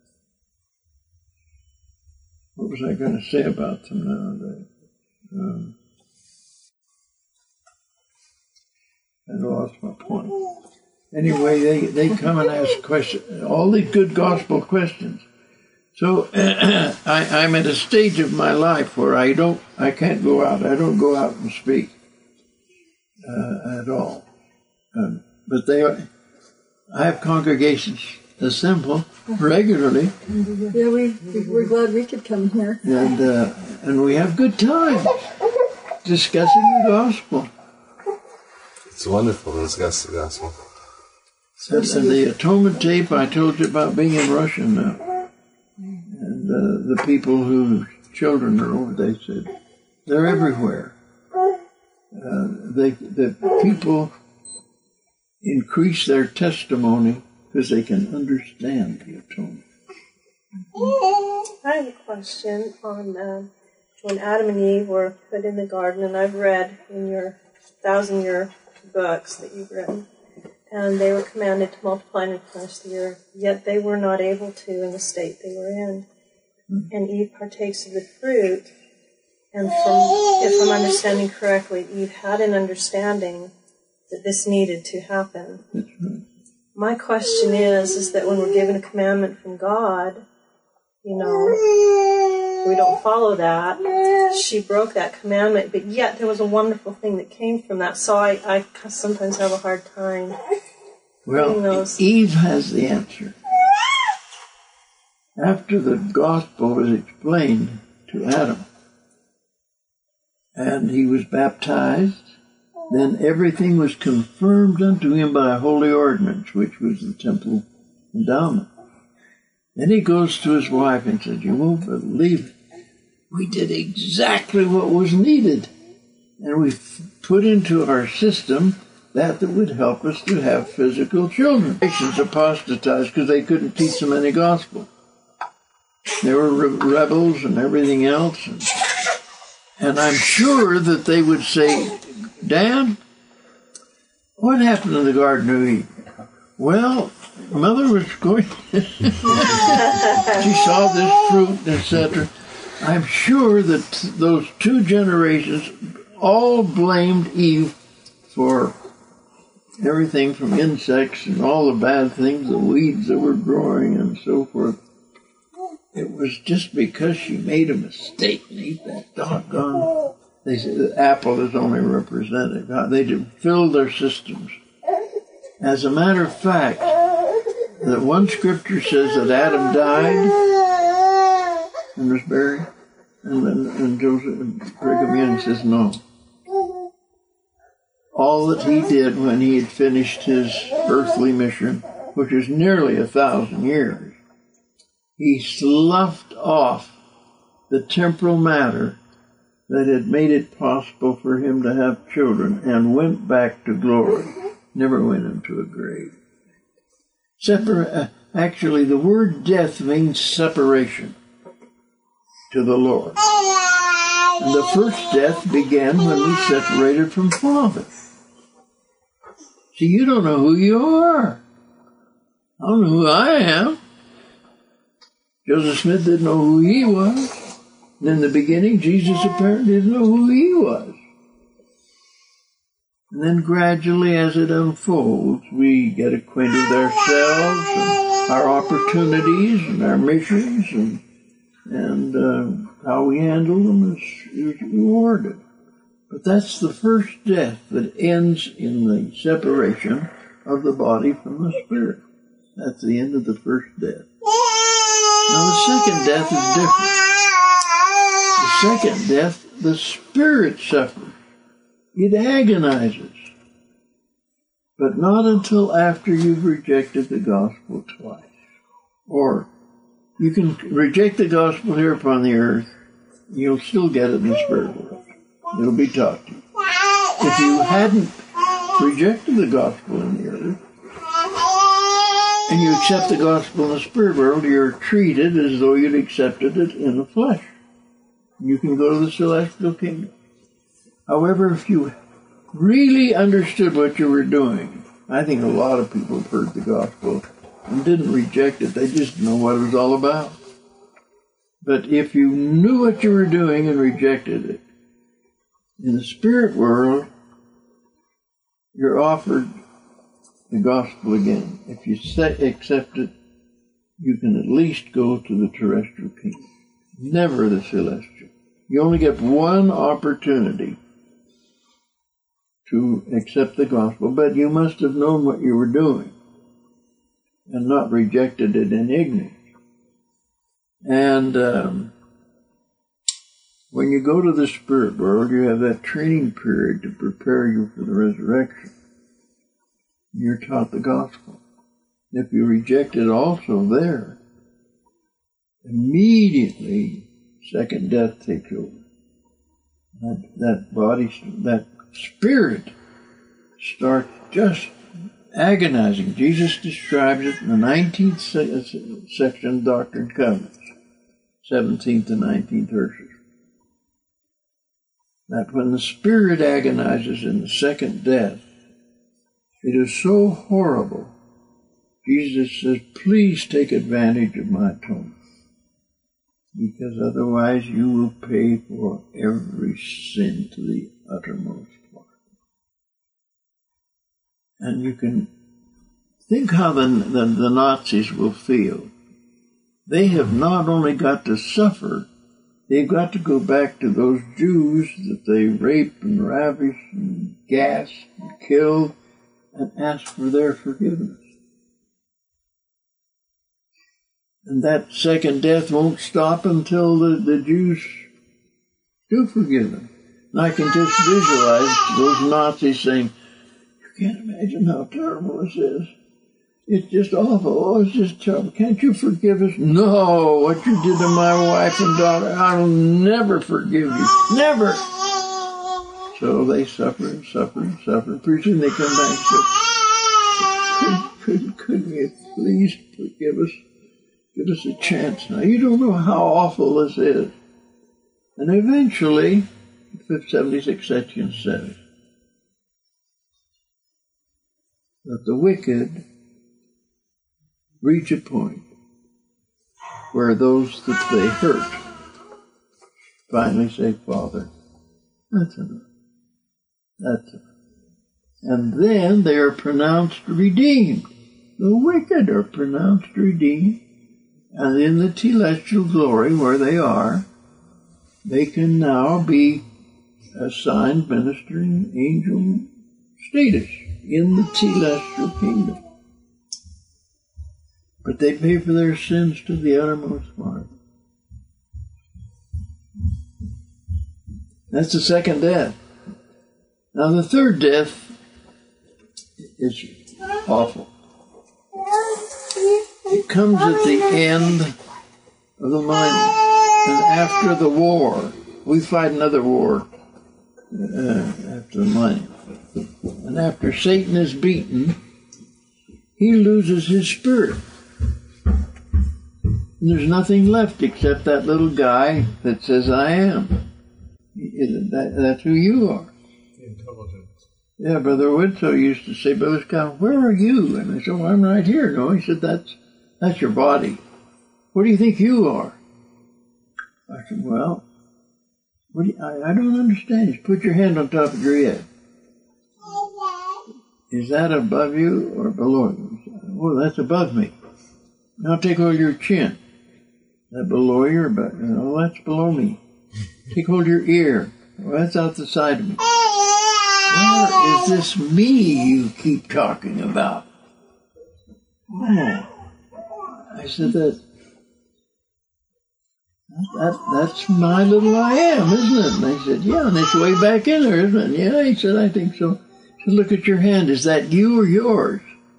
what was I going to say about them now? Um, I lost my point. Anyway, they, they come and ask questions, all these good gospel questions. So I, I'm at a stage of my life where I don't, I can't go out. I don't go out and speak uh, at all. Um, but they, I have congregations assemble regularly.
Yeah, we, we're glad we could come here.
And, uh, and we have good time discussing the gospel.
It's wonderful to discuss the gospel.
And, and the atonement tape, I told you about being in Russia now. And uh, the people whose children are over, they said, they're everywhere. Uh, they, the people increase their testimony because they can understand the atonement.
I have a question on uh, when Adam and Eve were put in the garden, and I've read in your thousand-year books that you've written, and they were commanded to multiply and replenish the earth, yet they were not able to in the state they were in. Mm-hmm. And Eve partakes of the fruit, and from, if I'm understanding correctly, Eve had an understanding that this needed to happen.
That's right.
My question is, is that when we're given a commandment from God, you know, we don't follow that. She broke that commandment, but yet there was a wonderful thing that came from that. So I, I sometimes have a hard time.
Well, Eve has the answer. After the gospel was explained to Adam, and he was baptized, then everything was confirmed unto him by a holy ordinance, which was the temple endowment. Then he goes to his wife and says, you won't believe it. We did exactly what was needed. And we put into our system that that would help us to have physical children. Nations apostatized because they couldn't teach them any gospel. They were re- rebels and everything else. And, and I'm sure that they would say, Dad, what happened in the Garden of Eden? Well, Mother was going, she saw this fruit, et cetera. I'm sure that those two generations all blamed Eve for everything from insects and all the bad things, the weeds that were growing and so forth. It was just because she made a mistake and ate that doggone. They say the apple is only representative. They filled their systems. As a matter of fact, that one scripture says that Adam died and was buried, and then and Joseph Brigham Young says no. All that he did when he had finished his earthly mission, which was nearly a thousand years, he sloughed off the temporal matter that had made it possible for him to have children and went back to glory. Never went into a grave. Separ- uh, actually, the word death means separation to the Lord. And the first death began when we separated from Father. See, you don't know who you are. I don't know who I am. Joseph Smith didn't know who he was. And in the beginning, Jesus apparently didn't know who he was. And then gradually, as it unfolds, we get acquainted with ourselves and our opportunities and our missions, and and uh, how we handle them is, is rewarded. But that's the first death that ends in the separation of the body from the spirit. That's the end of the first death. Now the second death is different. The second death, the spirit suffers. It agonizes. But not until after you've rejected the gospel twice. Or you can reject the gospel here upon the earth, you'll still get it in the spirit world. It'll be taught to you. If you hadn't rejected the gospel in the earth, and you accept the gospel in the spirit world, you're treated as though you'd accepted it in the flesh. You can go to the celestial kingdom. However, if you really understood what you were doing, I think a lot of people have heard the gospel and didn't reject it. They just didn't know what it was all about. But if you knew what you were doing and rejected it, in the spirit world, you're offered the gospel again. If you accept it, you can at least go to the terrestrial kingdom, never the celestial. You only get one opportunity to accept the gospel, but you must have known what you were doing. and not rejected it in ignorance. And um, when you go to the spirit world, you have that training period to prepare you for the resurrection. You're taught the gospel. If you reject it also there, immediately second death takes over. That, that body, that spirit starts just agonizing. Jesus describes it in the nineteenth se- section of Doctrine and Covenants, seventeenth to nineteenth verses. That when the spirit agonizes in the second death, it is so horrible. Jesus says, please take advantage of my atonement, because otherwise you will pay for every sin to the uttermost part. And you can think how the, the, the Nazis will feel. They have not only got to suffer, they've got to go back to those Jews that they raped and ravished and gassed and killed and ask for their forgiveness. And that second death won't stop until the, the Jews do forgive them. And I can just visualize those Nazis saying, you can't imagine how terrible this is. It's just awful. Oh, it's just terrible. Can't you forgive us? No, what you did to my wife and daughter, I'll never forgive you. Never. So they suffer and suffer and suffer. Pretty soon they come back and say, couldn't, couldn't, couldn't you please forgive us? Give us a chance now. You don't know how awful this is. And eventually, the seventy-sixth section says that the wicked reach a point where those that they hurt finally say, Father, that's enough. That's enough. And then they are pronounced redeemed. The wicked are pronounced redeemed. And in the telestial glory where they are, they can now be assigned ministering angel status in the telestial kingdom. But they pay for their sins to the uttermost part. That's the second death. Now the third death is awful. It comes at the end of the millennium. And after the war, we fight another war uh, after the millennium. And after Satan is beaten, he loses his spirit. And there's nothing left except that little guy that says, I am. That, that's who you are.
Intelligence.
Yeah, Brother Woodsoe used to say, Brother Scott, where are you? And I said, well, I'm right here. No, he said, that's that's your body. What do you think you are? I said, well, what do you, I, I don't understand. Just put your hand on top of your head. Is that above you or below you? Well, that's above me. Now take hold of your chin. Is that below you or above? No, that's below me. Take hold of your ear. Well, that's out the side of me. Where is this me you keep talking about? Oh. I said, that, that that's my little I am, isn't it? And they said, yeah, and it's way back in there, isn't it? Yeah, he said, I think so. He said, look at your hand. Is that you or yours?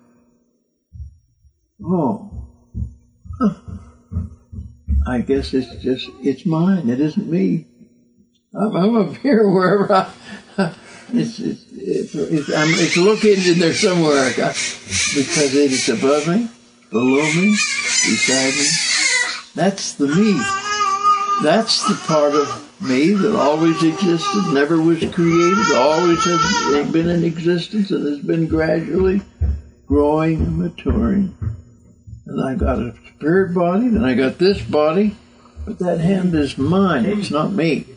Oh. Huh. I guess it's just, it's mine. It isn't me. I'm, I'm up here wherever I... It's, it's, it's, it's, I'm, it's located in there somewhere because it is above me, below me, beside me. That's the me. That's the part of me that always existed, never was created, always has been in existence and has been gradually growing and maturing. And I got a spirit body, and I got this body, but that hand is mine, it's not me.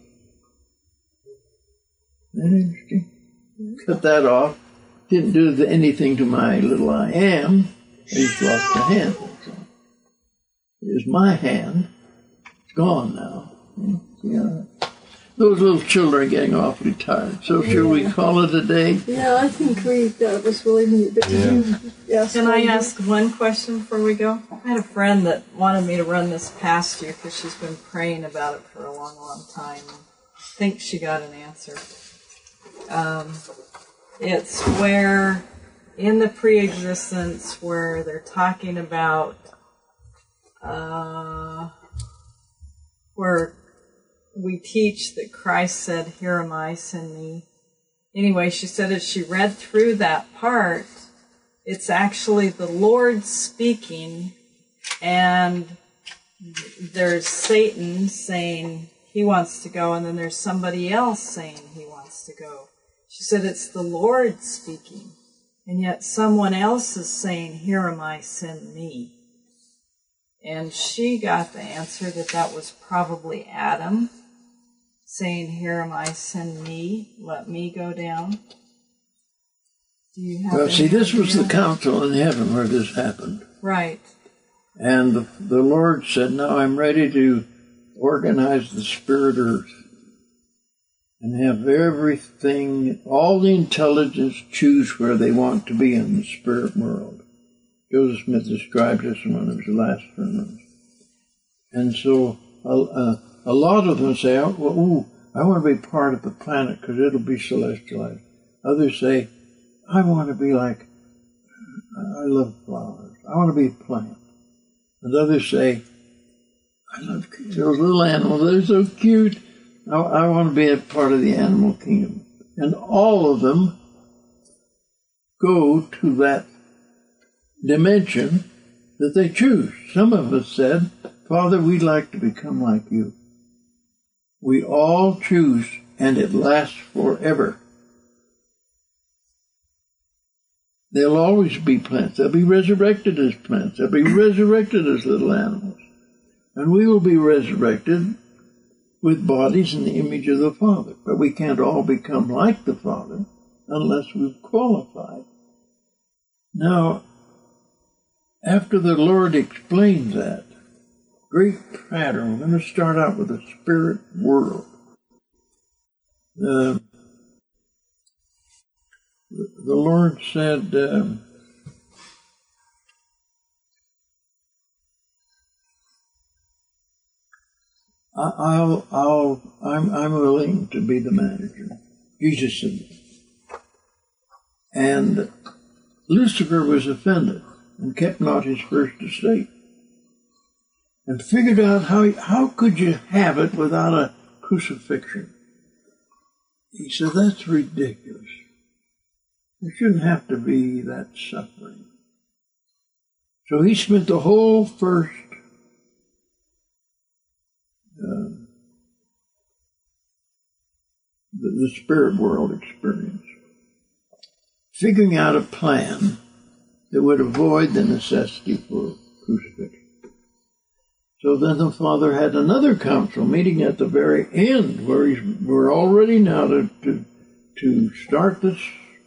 Isn't that interesting? Cut that off. Didn't do anything to my little I am. I just lost the hand. So here's my hand. It's gone now. Yeah. those little children are getting awfully tired. So shall we call it a day?
Yeah, I think we, that was really neat. But
Yeah.
did you ask
Can I
one?
ask one question before we go? I had a friend that wanted me to run this past you because she's been praying about it for a long, long time. I think she got an answer. Um, it's where, in the pre-existence, where they're talking about uh, where we teach that Christ said, "Here am I, send me." Anyway, she said as she read through that part, it's actually the Lord speaking, and there's Satan saying he wants to go, and then there's somebody else saying he wants to go. She said it's the Lord speaking, and yet someone else is saying, "Here am I, send me." And she got the answer that that was probably Adam saying, "Here am I, send me, let me go down." Do you have
Well,
any
see, this was the
idea?
council in heaven where this happened.
Right.
And the, the Lord said, now I'm ready to organize the spirit earth and have everything, all the intelligence choose where they want to be in the spirit world. Joseph Smith described this in one of his last sermons. And so uh, a lot of them say, oh, well, ooh, I want to be part of the planet because it'll be celestialized. Others say, I want to be like, I love flowers. I want to be a plant. And others say, I love those little animals. They're so cute. I, I want to be a part of the animal kingdom. And all of them go to that dimension that they choose. Some of us said, Father, we'd like to become like you. We all choose, and it lasts forever. They'll always be plants. They'll be resurrected as plants. They'll be resurrected as little animals. And we will be resurrected with bodies in the image of the Father. But we can't all become like the Father unless we've qualified. Now, after the Lord explains that great pattern, we're going to start out with the spirit world. Uh, the Lord said, um, I'll, I'll, I'm, I'm willing to be the manager. Jesus said, and Lucifer was offended and kept not his first estate, and figured out how how could you have it without a crucifixion. He said, that's ridiculous. There shouldn't have to be that suffering. So he spent the whole first uh, the, the spirit world experience figuring out a plan that would avoid the necessity for crucifixion. So then the Father had another council meeting at the very end, where he's, we're all ready now to, to, to start this.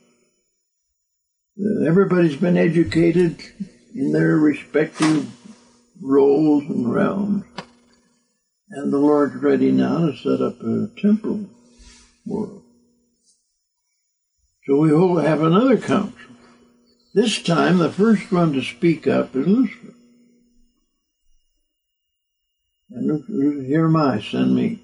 Everybody's been educated in their respective roles and realms. And the Lord's ready now to set up a temporal world. So we will have another council. This time, the first one to speak up is Lucifer. And here am I, send me.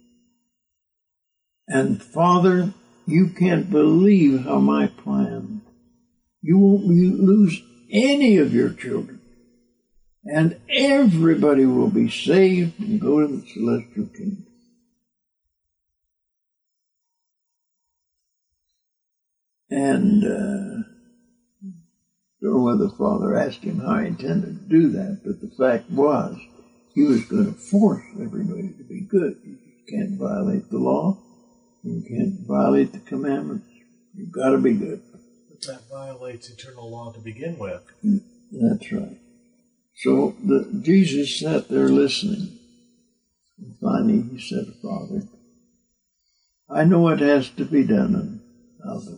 And Father, you can't believe how my plan, you won't lose any of your children. And everybody will be saved and go to the celestial kingdom. And uh, I don't know whether the Father asked him how he intended to do that, but the fact was he was going to force everybody to be good. You can't violate the law. You can't violate the commandments. You've got to be good.
But that violates eternal law to begin with.
That's right. So the, Jesus sat there listening. And finally he said, Father, I know what has to be done, and I'll do it.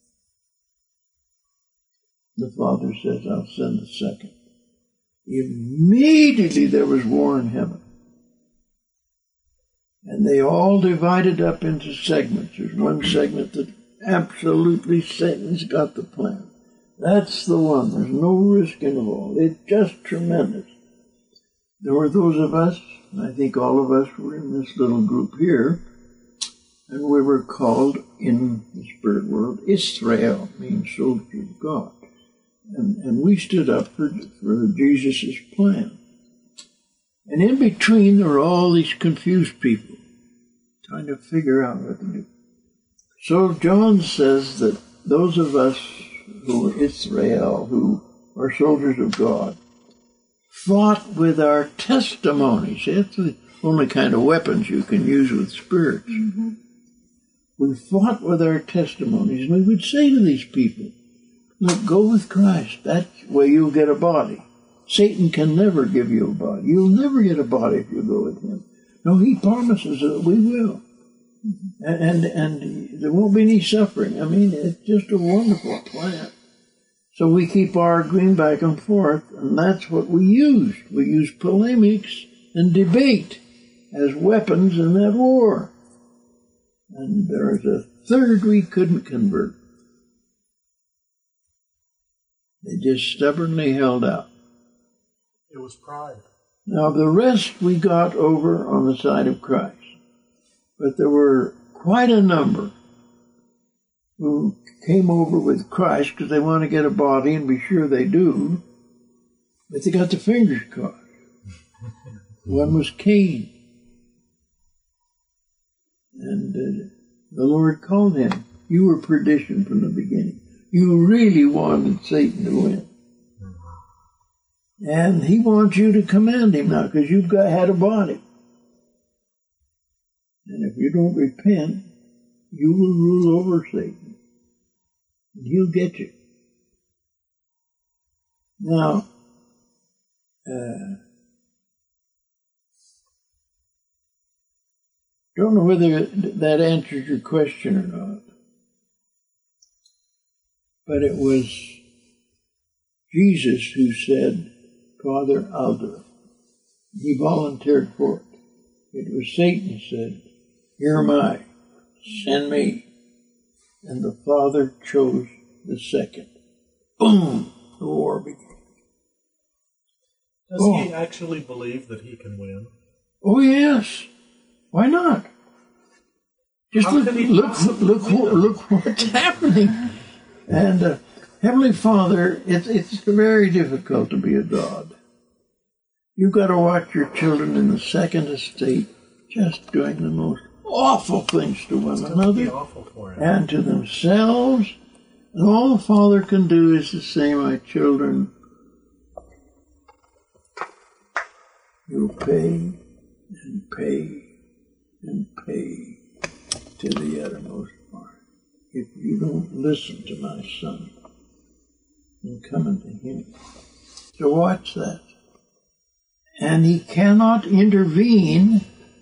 The Father says, I'll send a second. Immediately there was war in heaven. And they all divided up into segments. There's one segment that absolutely Satan's got the plan. That's the one. There's no risk involved. It's just tremendous. There were those of us, and I think all of us were in this little group here, and we were called in the spirit world Israel, means soldier of God. And, and we stood up for, for Jesus' plan. And in between there were all these confused people trying to figure out what to do. So John says that those of us who are Israel, who are soldiers of God, fought with our testimonies. That's the only kind of weapons you can use with spirits. Mm-hmm. We fought with our testimonies, and we would say to these people, look, go with Christ. That's where you'll get a body. Satan can never give you a body. You'll never get a body if you go with him. No, he promises that we will. Mm-hmm. And, and, and there won't be any suffering. I mean, it's just a wonderful plan. So we keep arguing back and forth, and that's what we used. We used polemics and debate as weapons in that war. And there's a third we couldn't convert. They just stubbornly held out.
It was pride.
Now the rest we got over on the side of Christ. But there were quite a number who came over with Christ because they want to get a body and be sure they do, but they got their fingers caught. One was Cain. And uh, the Lord called him. You were perdition from the beginning. You really wanted Satan to win. And he wants you to command him now because you've got had a body. And if you don't repent, you will rule over Satan. And he'll get you. Now, uh, don't know whether that answers your question or not, but it was Jesus who said, Father, I'll do it. He volunteered for it. It was Satan who said, here am I, send me. And the Father chose the second. Boom! The war began.
Does oh. he actually believe that he can win?
Oh, yes. Why not? Just
How
look,
could he
look, look, look, look what's happening. And uh, Heavenly Father, it's, it's very difficult to be a God. You've got to watch your children in the second estate just doing the most awful things to one another and to themselves. And all the Father can do is to say, my children, you'll pay and pay and pay to the uttermost part if you don't listen to my Son and come unto him. So watch that. And he cannot intervene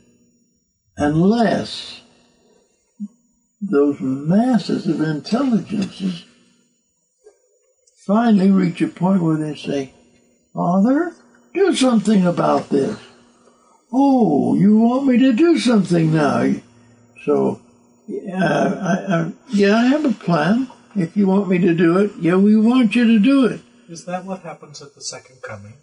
unless those masses of intelligences finally reach a point where they say, Father, do something about this. Oh, you want me to do something now? So, uh, I, I, yeah, I have a plan. If you want me to do it, yeah, we want you to do it.
Is that what happens at the second coming?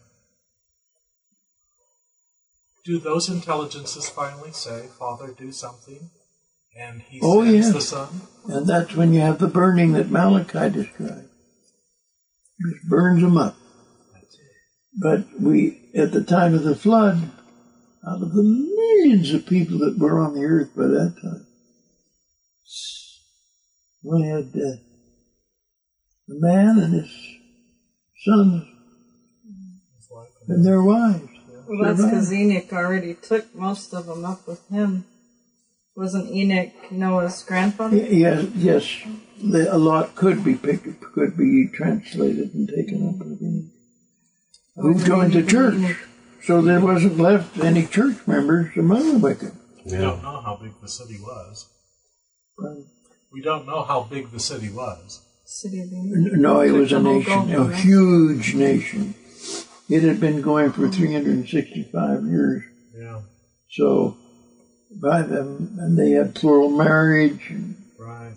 Do those intelligences finally say, Father, do something? And he
oh,
sends
yeah.
the Son?
And that's when you have the burning that Malachi described. It burns them up. But we, at the time of the flood, out of the millions of people that were on the earth by that time, we had uh, a man and his sons and their wives.
Well, that's because Enoch already took most of them up with him. Wasn't Enoch Noah's grandfather?
Yes, yes. The, a lot could be picked, could be translated and taken up with him. Who oh, joined the church? Enoch. So there wasn't left any church members among the wicked.
We yeah. don't know how big the city was. Right. We don't know how big the city was.
City of
no, it was a nation, a huge nation. It had been going for three hundred sixty-five years.
Yeah.
So by them, and they had plural marriage. And
Right.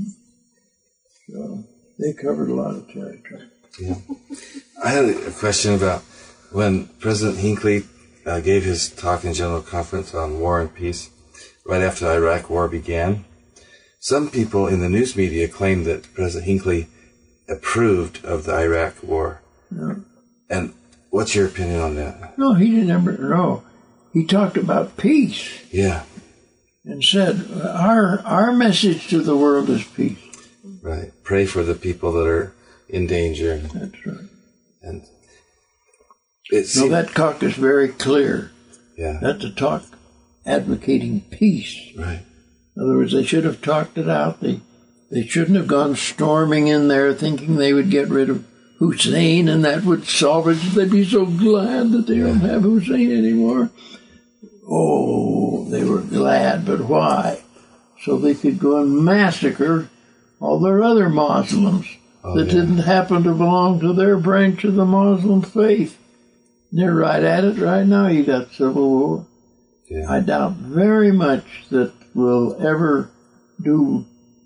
so they covered a lot of territory.
Yeah. I had a question about when President Hinckley uh, gave his talk in General Conference on War and Peace right after the Iraq War began. Some people in the news media claimed that President Hinckley approved of the Iraq War.
No,
And what's your opinion on that?
no he didn't ever, no. He talked about peace
Yeah,
and said, our, our message to the world is peace.
right. Pray for the people that are in danger.
That's right.
And it
So
seemed,
that talk is very clear.
yeah,
That's a talk advocating peace.
right.
In other words, they should have talked it out. They they shouldn't have gone storming in there thinking they would get rid of Hussein and that would solve it. They'd be so glad that they don't have Hussein anymore. Oh, they were glad, but why? So they could go and massacre all their other Muslims
Oh,
that
yeah.
didn't happen to belong to their branch of the Muslim faith. They're right at it right now. You got civil war.
Yeah.
I doubt very much that we'll ever do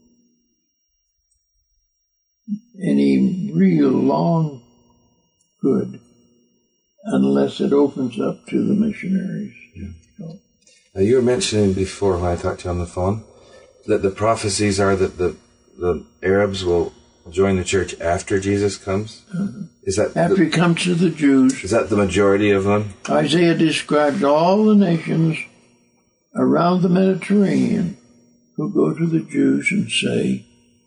any real long good unless it opens up to the missionaries. So,
Now, you were mentioning before when I talked to you on the phone that the prophecies are that the, the Arabs will join the church after Jesus comes. Is that
after
the,
he comes to the Jews,
is that the majority of them?
Isaiah describes all the nations around the Mediterranean who go to the Jews and say,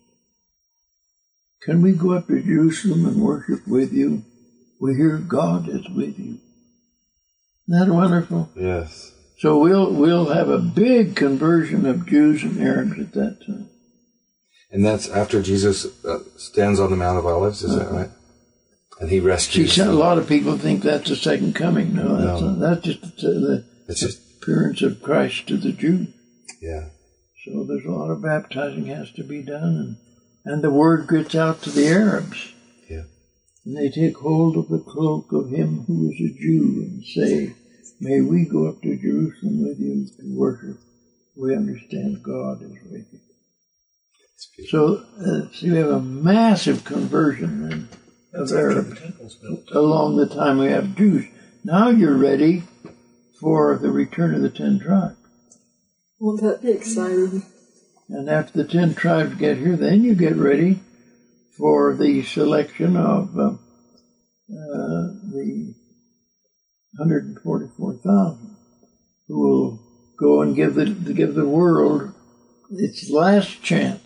can we go up to Jerusalem and worship with you? We hear God is with you. Isn't that wonderful?
Yes.
So we'll we'll have a big conversion of Jews and Arabs at that time.
And that's after Jesus uh, stands on the Mount of Olives, is that right? And he
See,
rescues
a
them.
lot of people think that's the second coming. No, that's,
No.
Not, that's just the
It's just,
appearance of Christ to the Jew.
yeah.
So there's a lot of baptizing has to be done, and, and the word gets out to the Arabs.
Yeah.
And they take hold of the cloak of him who is a Jew and say, may we go up to Jerusalem with you to worship. We understand God is with you. So, uh, see, we have a massive conversion then of Arabs
Temple's built.
along the time we have Jews. Now you're ready for the return of the ten tribes.
Won't that be exciting?
And after the ten tribes get here, then you get ready for the selection of uh, uh, the one hundred forty-four thousand who will go and give the give the world its last chance.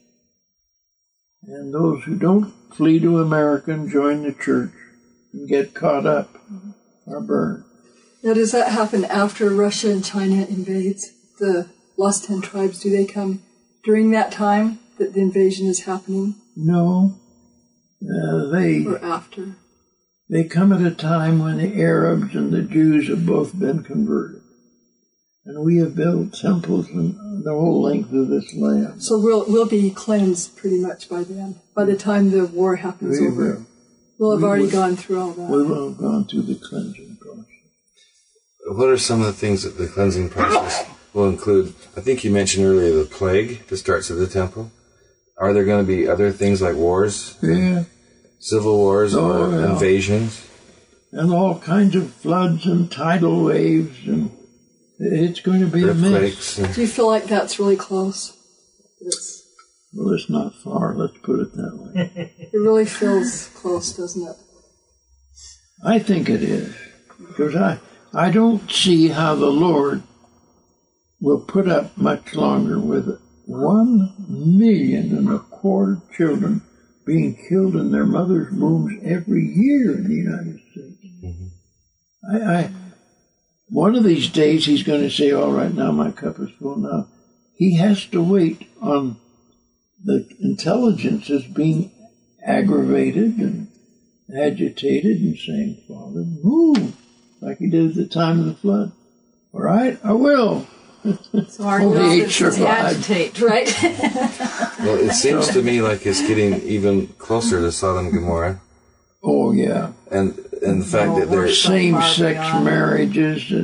And those who don't flee to America and join the church and get caught up are burned.
Now, does that happen after Russia and China invades the lost ten tribes? Do they come during that time that the invasion is happening,
No, uh, they
or after?
they come at a time when the Arabs and the Jews have both been converted. And we have built temples in the whole length of this land.
So we'll we'll be cleansed pretty much by then. By the time the war happens
We
over,
will.
we'll have
We
already
will.
gone through all that.
We will have gone through the cleansing process.
What are some of the things that the cleansing process will include? I think you mentioned earlier the plague that starts at the temple. Are there going to be other things like wars,
Yeah,
civil wars,
Oh,
or
yeah.
invasions?
and all kinds of floods and tidal waves, and it's going to be a mess.
Earthquakes? And,
Do you feel like that's really close? It's,
Well, it's not far, let's put it that way.
it really feels close, doesn't it?
I think it is, because I, I don't see how the Lord will put up much longer with one million and a quarter children being killed in their mother's wombs every year in the United States. Mm-hmm. I, I, one of these days he's going to say, all right, now my cup is full now. He has to wait on the intelligence as being aggravated and agitated and saying, Father, move, like he did at the time of the flood. All right, I will.
So our
Only
job
eight
is to
survived.
agitate.
Right?
well, it seems to me like it's getting even closer to Sodom and Gomorrah,
Oh, yeah.
and and the fact
Oh,
that there's
worse.
Same-sex
Far beyond.
marriages, uh,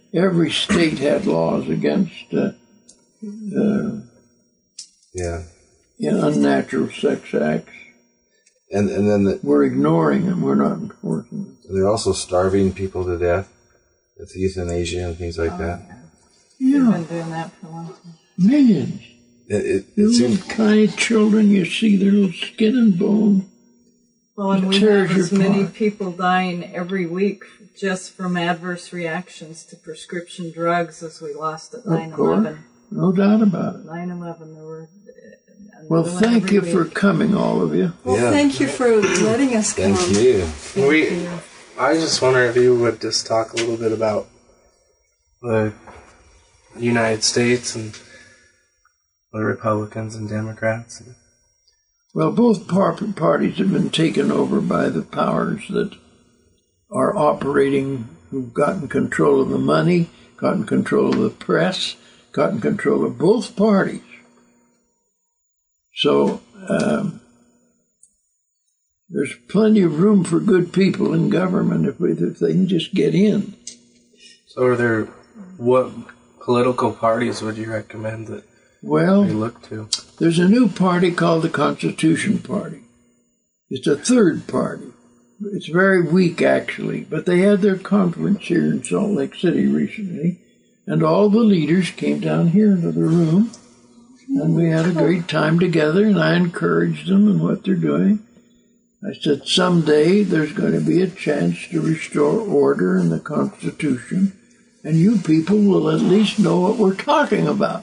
every state had laws against uh, uh,
Yeah.
yeah, unnatural sex acts.
And and then the,
We're ignoring them. We're not enforcing them.
they're also starving people to death with euthanasia and things like that.
We've
Yeah,
been doing that for a long time.
millions.
It, it, it
Little
seems
tiny children, you see their little skin and bone.
Well, and
It
we
tears
have
your
as many
apart.
people dying every week just from adverse reactions to prescription drugs as we lost at nine
Of course,
eleven.
no doubt about it.
nine eleven, there were.
Well,
another one
thank
every
you
week.
for coming, all of you.
Well,
Yeah.
thank you for letting us come.
thank you.
We, I just wonder if you would just talk a little bit about the United States and the Republicans and Democrats.
Well, both par- parties have been taken over by the powers that are operating, who've gotten control of the money, gotten control of the press, gotten control of both parties. So um, there's plenty of room for good people in government if, we, if they can just get in.
So, are there what political parties would you recommend that
Well,
we look to?
there's a new party called the Constitution Party. It's a third party. It's very weak, actually, but they had their conference here in Salt Lake City recently, and all the leaders came down here into the room, and we had a great time together, and I encouraged them in what they're doing. I said, someday there's going to be a chance to restore order in the Constitution, and you people will at least know what we're talking about.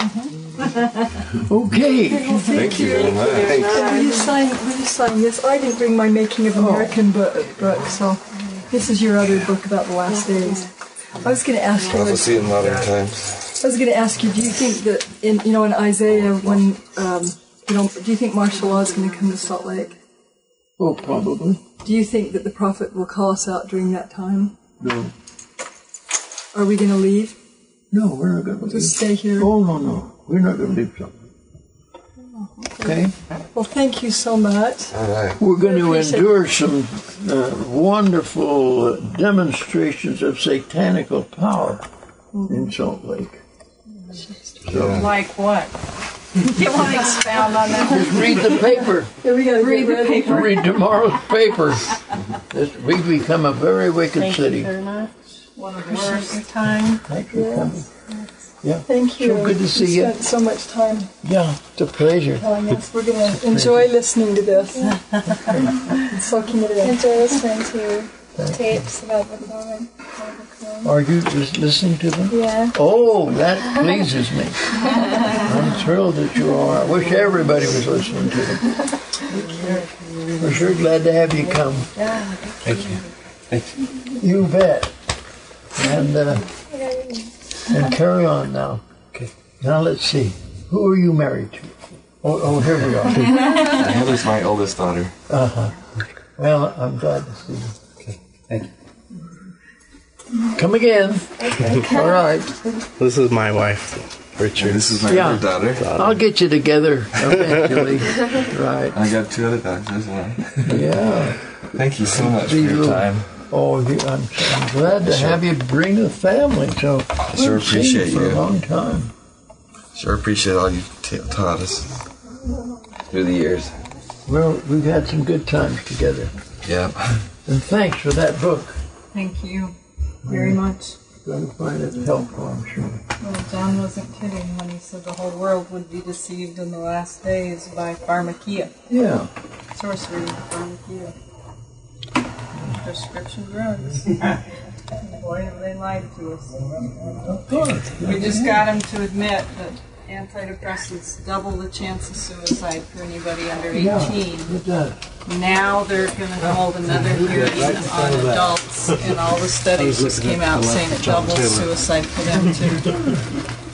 Okay.
Thank you very much.
Will you sign? Will you sign this? I didn't bring my Making of American book, book, so this is your other book about the last days. I was going to ask you.
Also see in modern times.
I was going to ask you. Do you think that in you know in Isaiah when um, you know do you think martial law is going to come to Salt Lake?
Oh, probably.
Do you think that the prophet will call us out during that time?
No.
Are we going to leave?
No, we're not going to leave.
Just stay here.
Oh, no, no. We're not going to leave something. Okay?
Well, thank you so much.
All right.
We're going to
appreciate-
endure some uh, wonderful uh, demonstrations of satanical power in Salt Lake.
Yeah.
Like what? You want to expound on that?
Just read the paper.
Yeah, we got to
Read
read
the
the
paper.
Read tomorrow's paper. This, we've become a very wicked
Thank you
city.
very much.
One of the
Appreciate
worst.
your time.
Thanks for coming. Yeah.
Thank you.
So good to see you.
Spent so much time
Yeah, it's a pleasure.
telling us. We're going to enjoy listening to this and soaking it in.
Enjoy listening to tapes about the Coven.
Are you just listening to them?
Yeah.
Oh, that pleases me. I'm thrilled that you are. I wish everybody was listening to them. We're sure glad to have you come.
Thank you. Thank you.
You bet. And uh, and carry on now.
Okay.
Now let's see. Who are you married to? Oh, oh here we are.
Heather's my oldest daughter.
Uh-huh. Well, I'm glad to see you.
Okay. Thank you.
Come again. All right.
This is my wife, Richard.
This is my
Yeah.
other daughter.
I'll get you together eventually. Right.
I got two other daughters as well.
Yeah.
Thank you so much for
These
your
little-
time.
Oh, you- I'm, I'm glad to have you bring a family. So
Sure
we've seen
appreciate
you for
you.
a long time.
Sure appreciate all you've t- taught us through the years.
Well, we've had some good times together.
Yep.
And thanks for that book.
Thank you very much.
Going to find it helpful, I'm sure.
Well, John wasn't kidding when he said the whole world would be deceived in the last days by pharmakia,
Yeah.
sorcery, pharmakia, prescription drugs. Boy, have they lied to us.
Of course.
We just got him to admit that antidepressants double the chance of suicide for anybody under eighteen.
It does.
Now they're going to hold another hearing on adults, and all the studies just came out saying it doubles suicide for them too.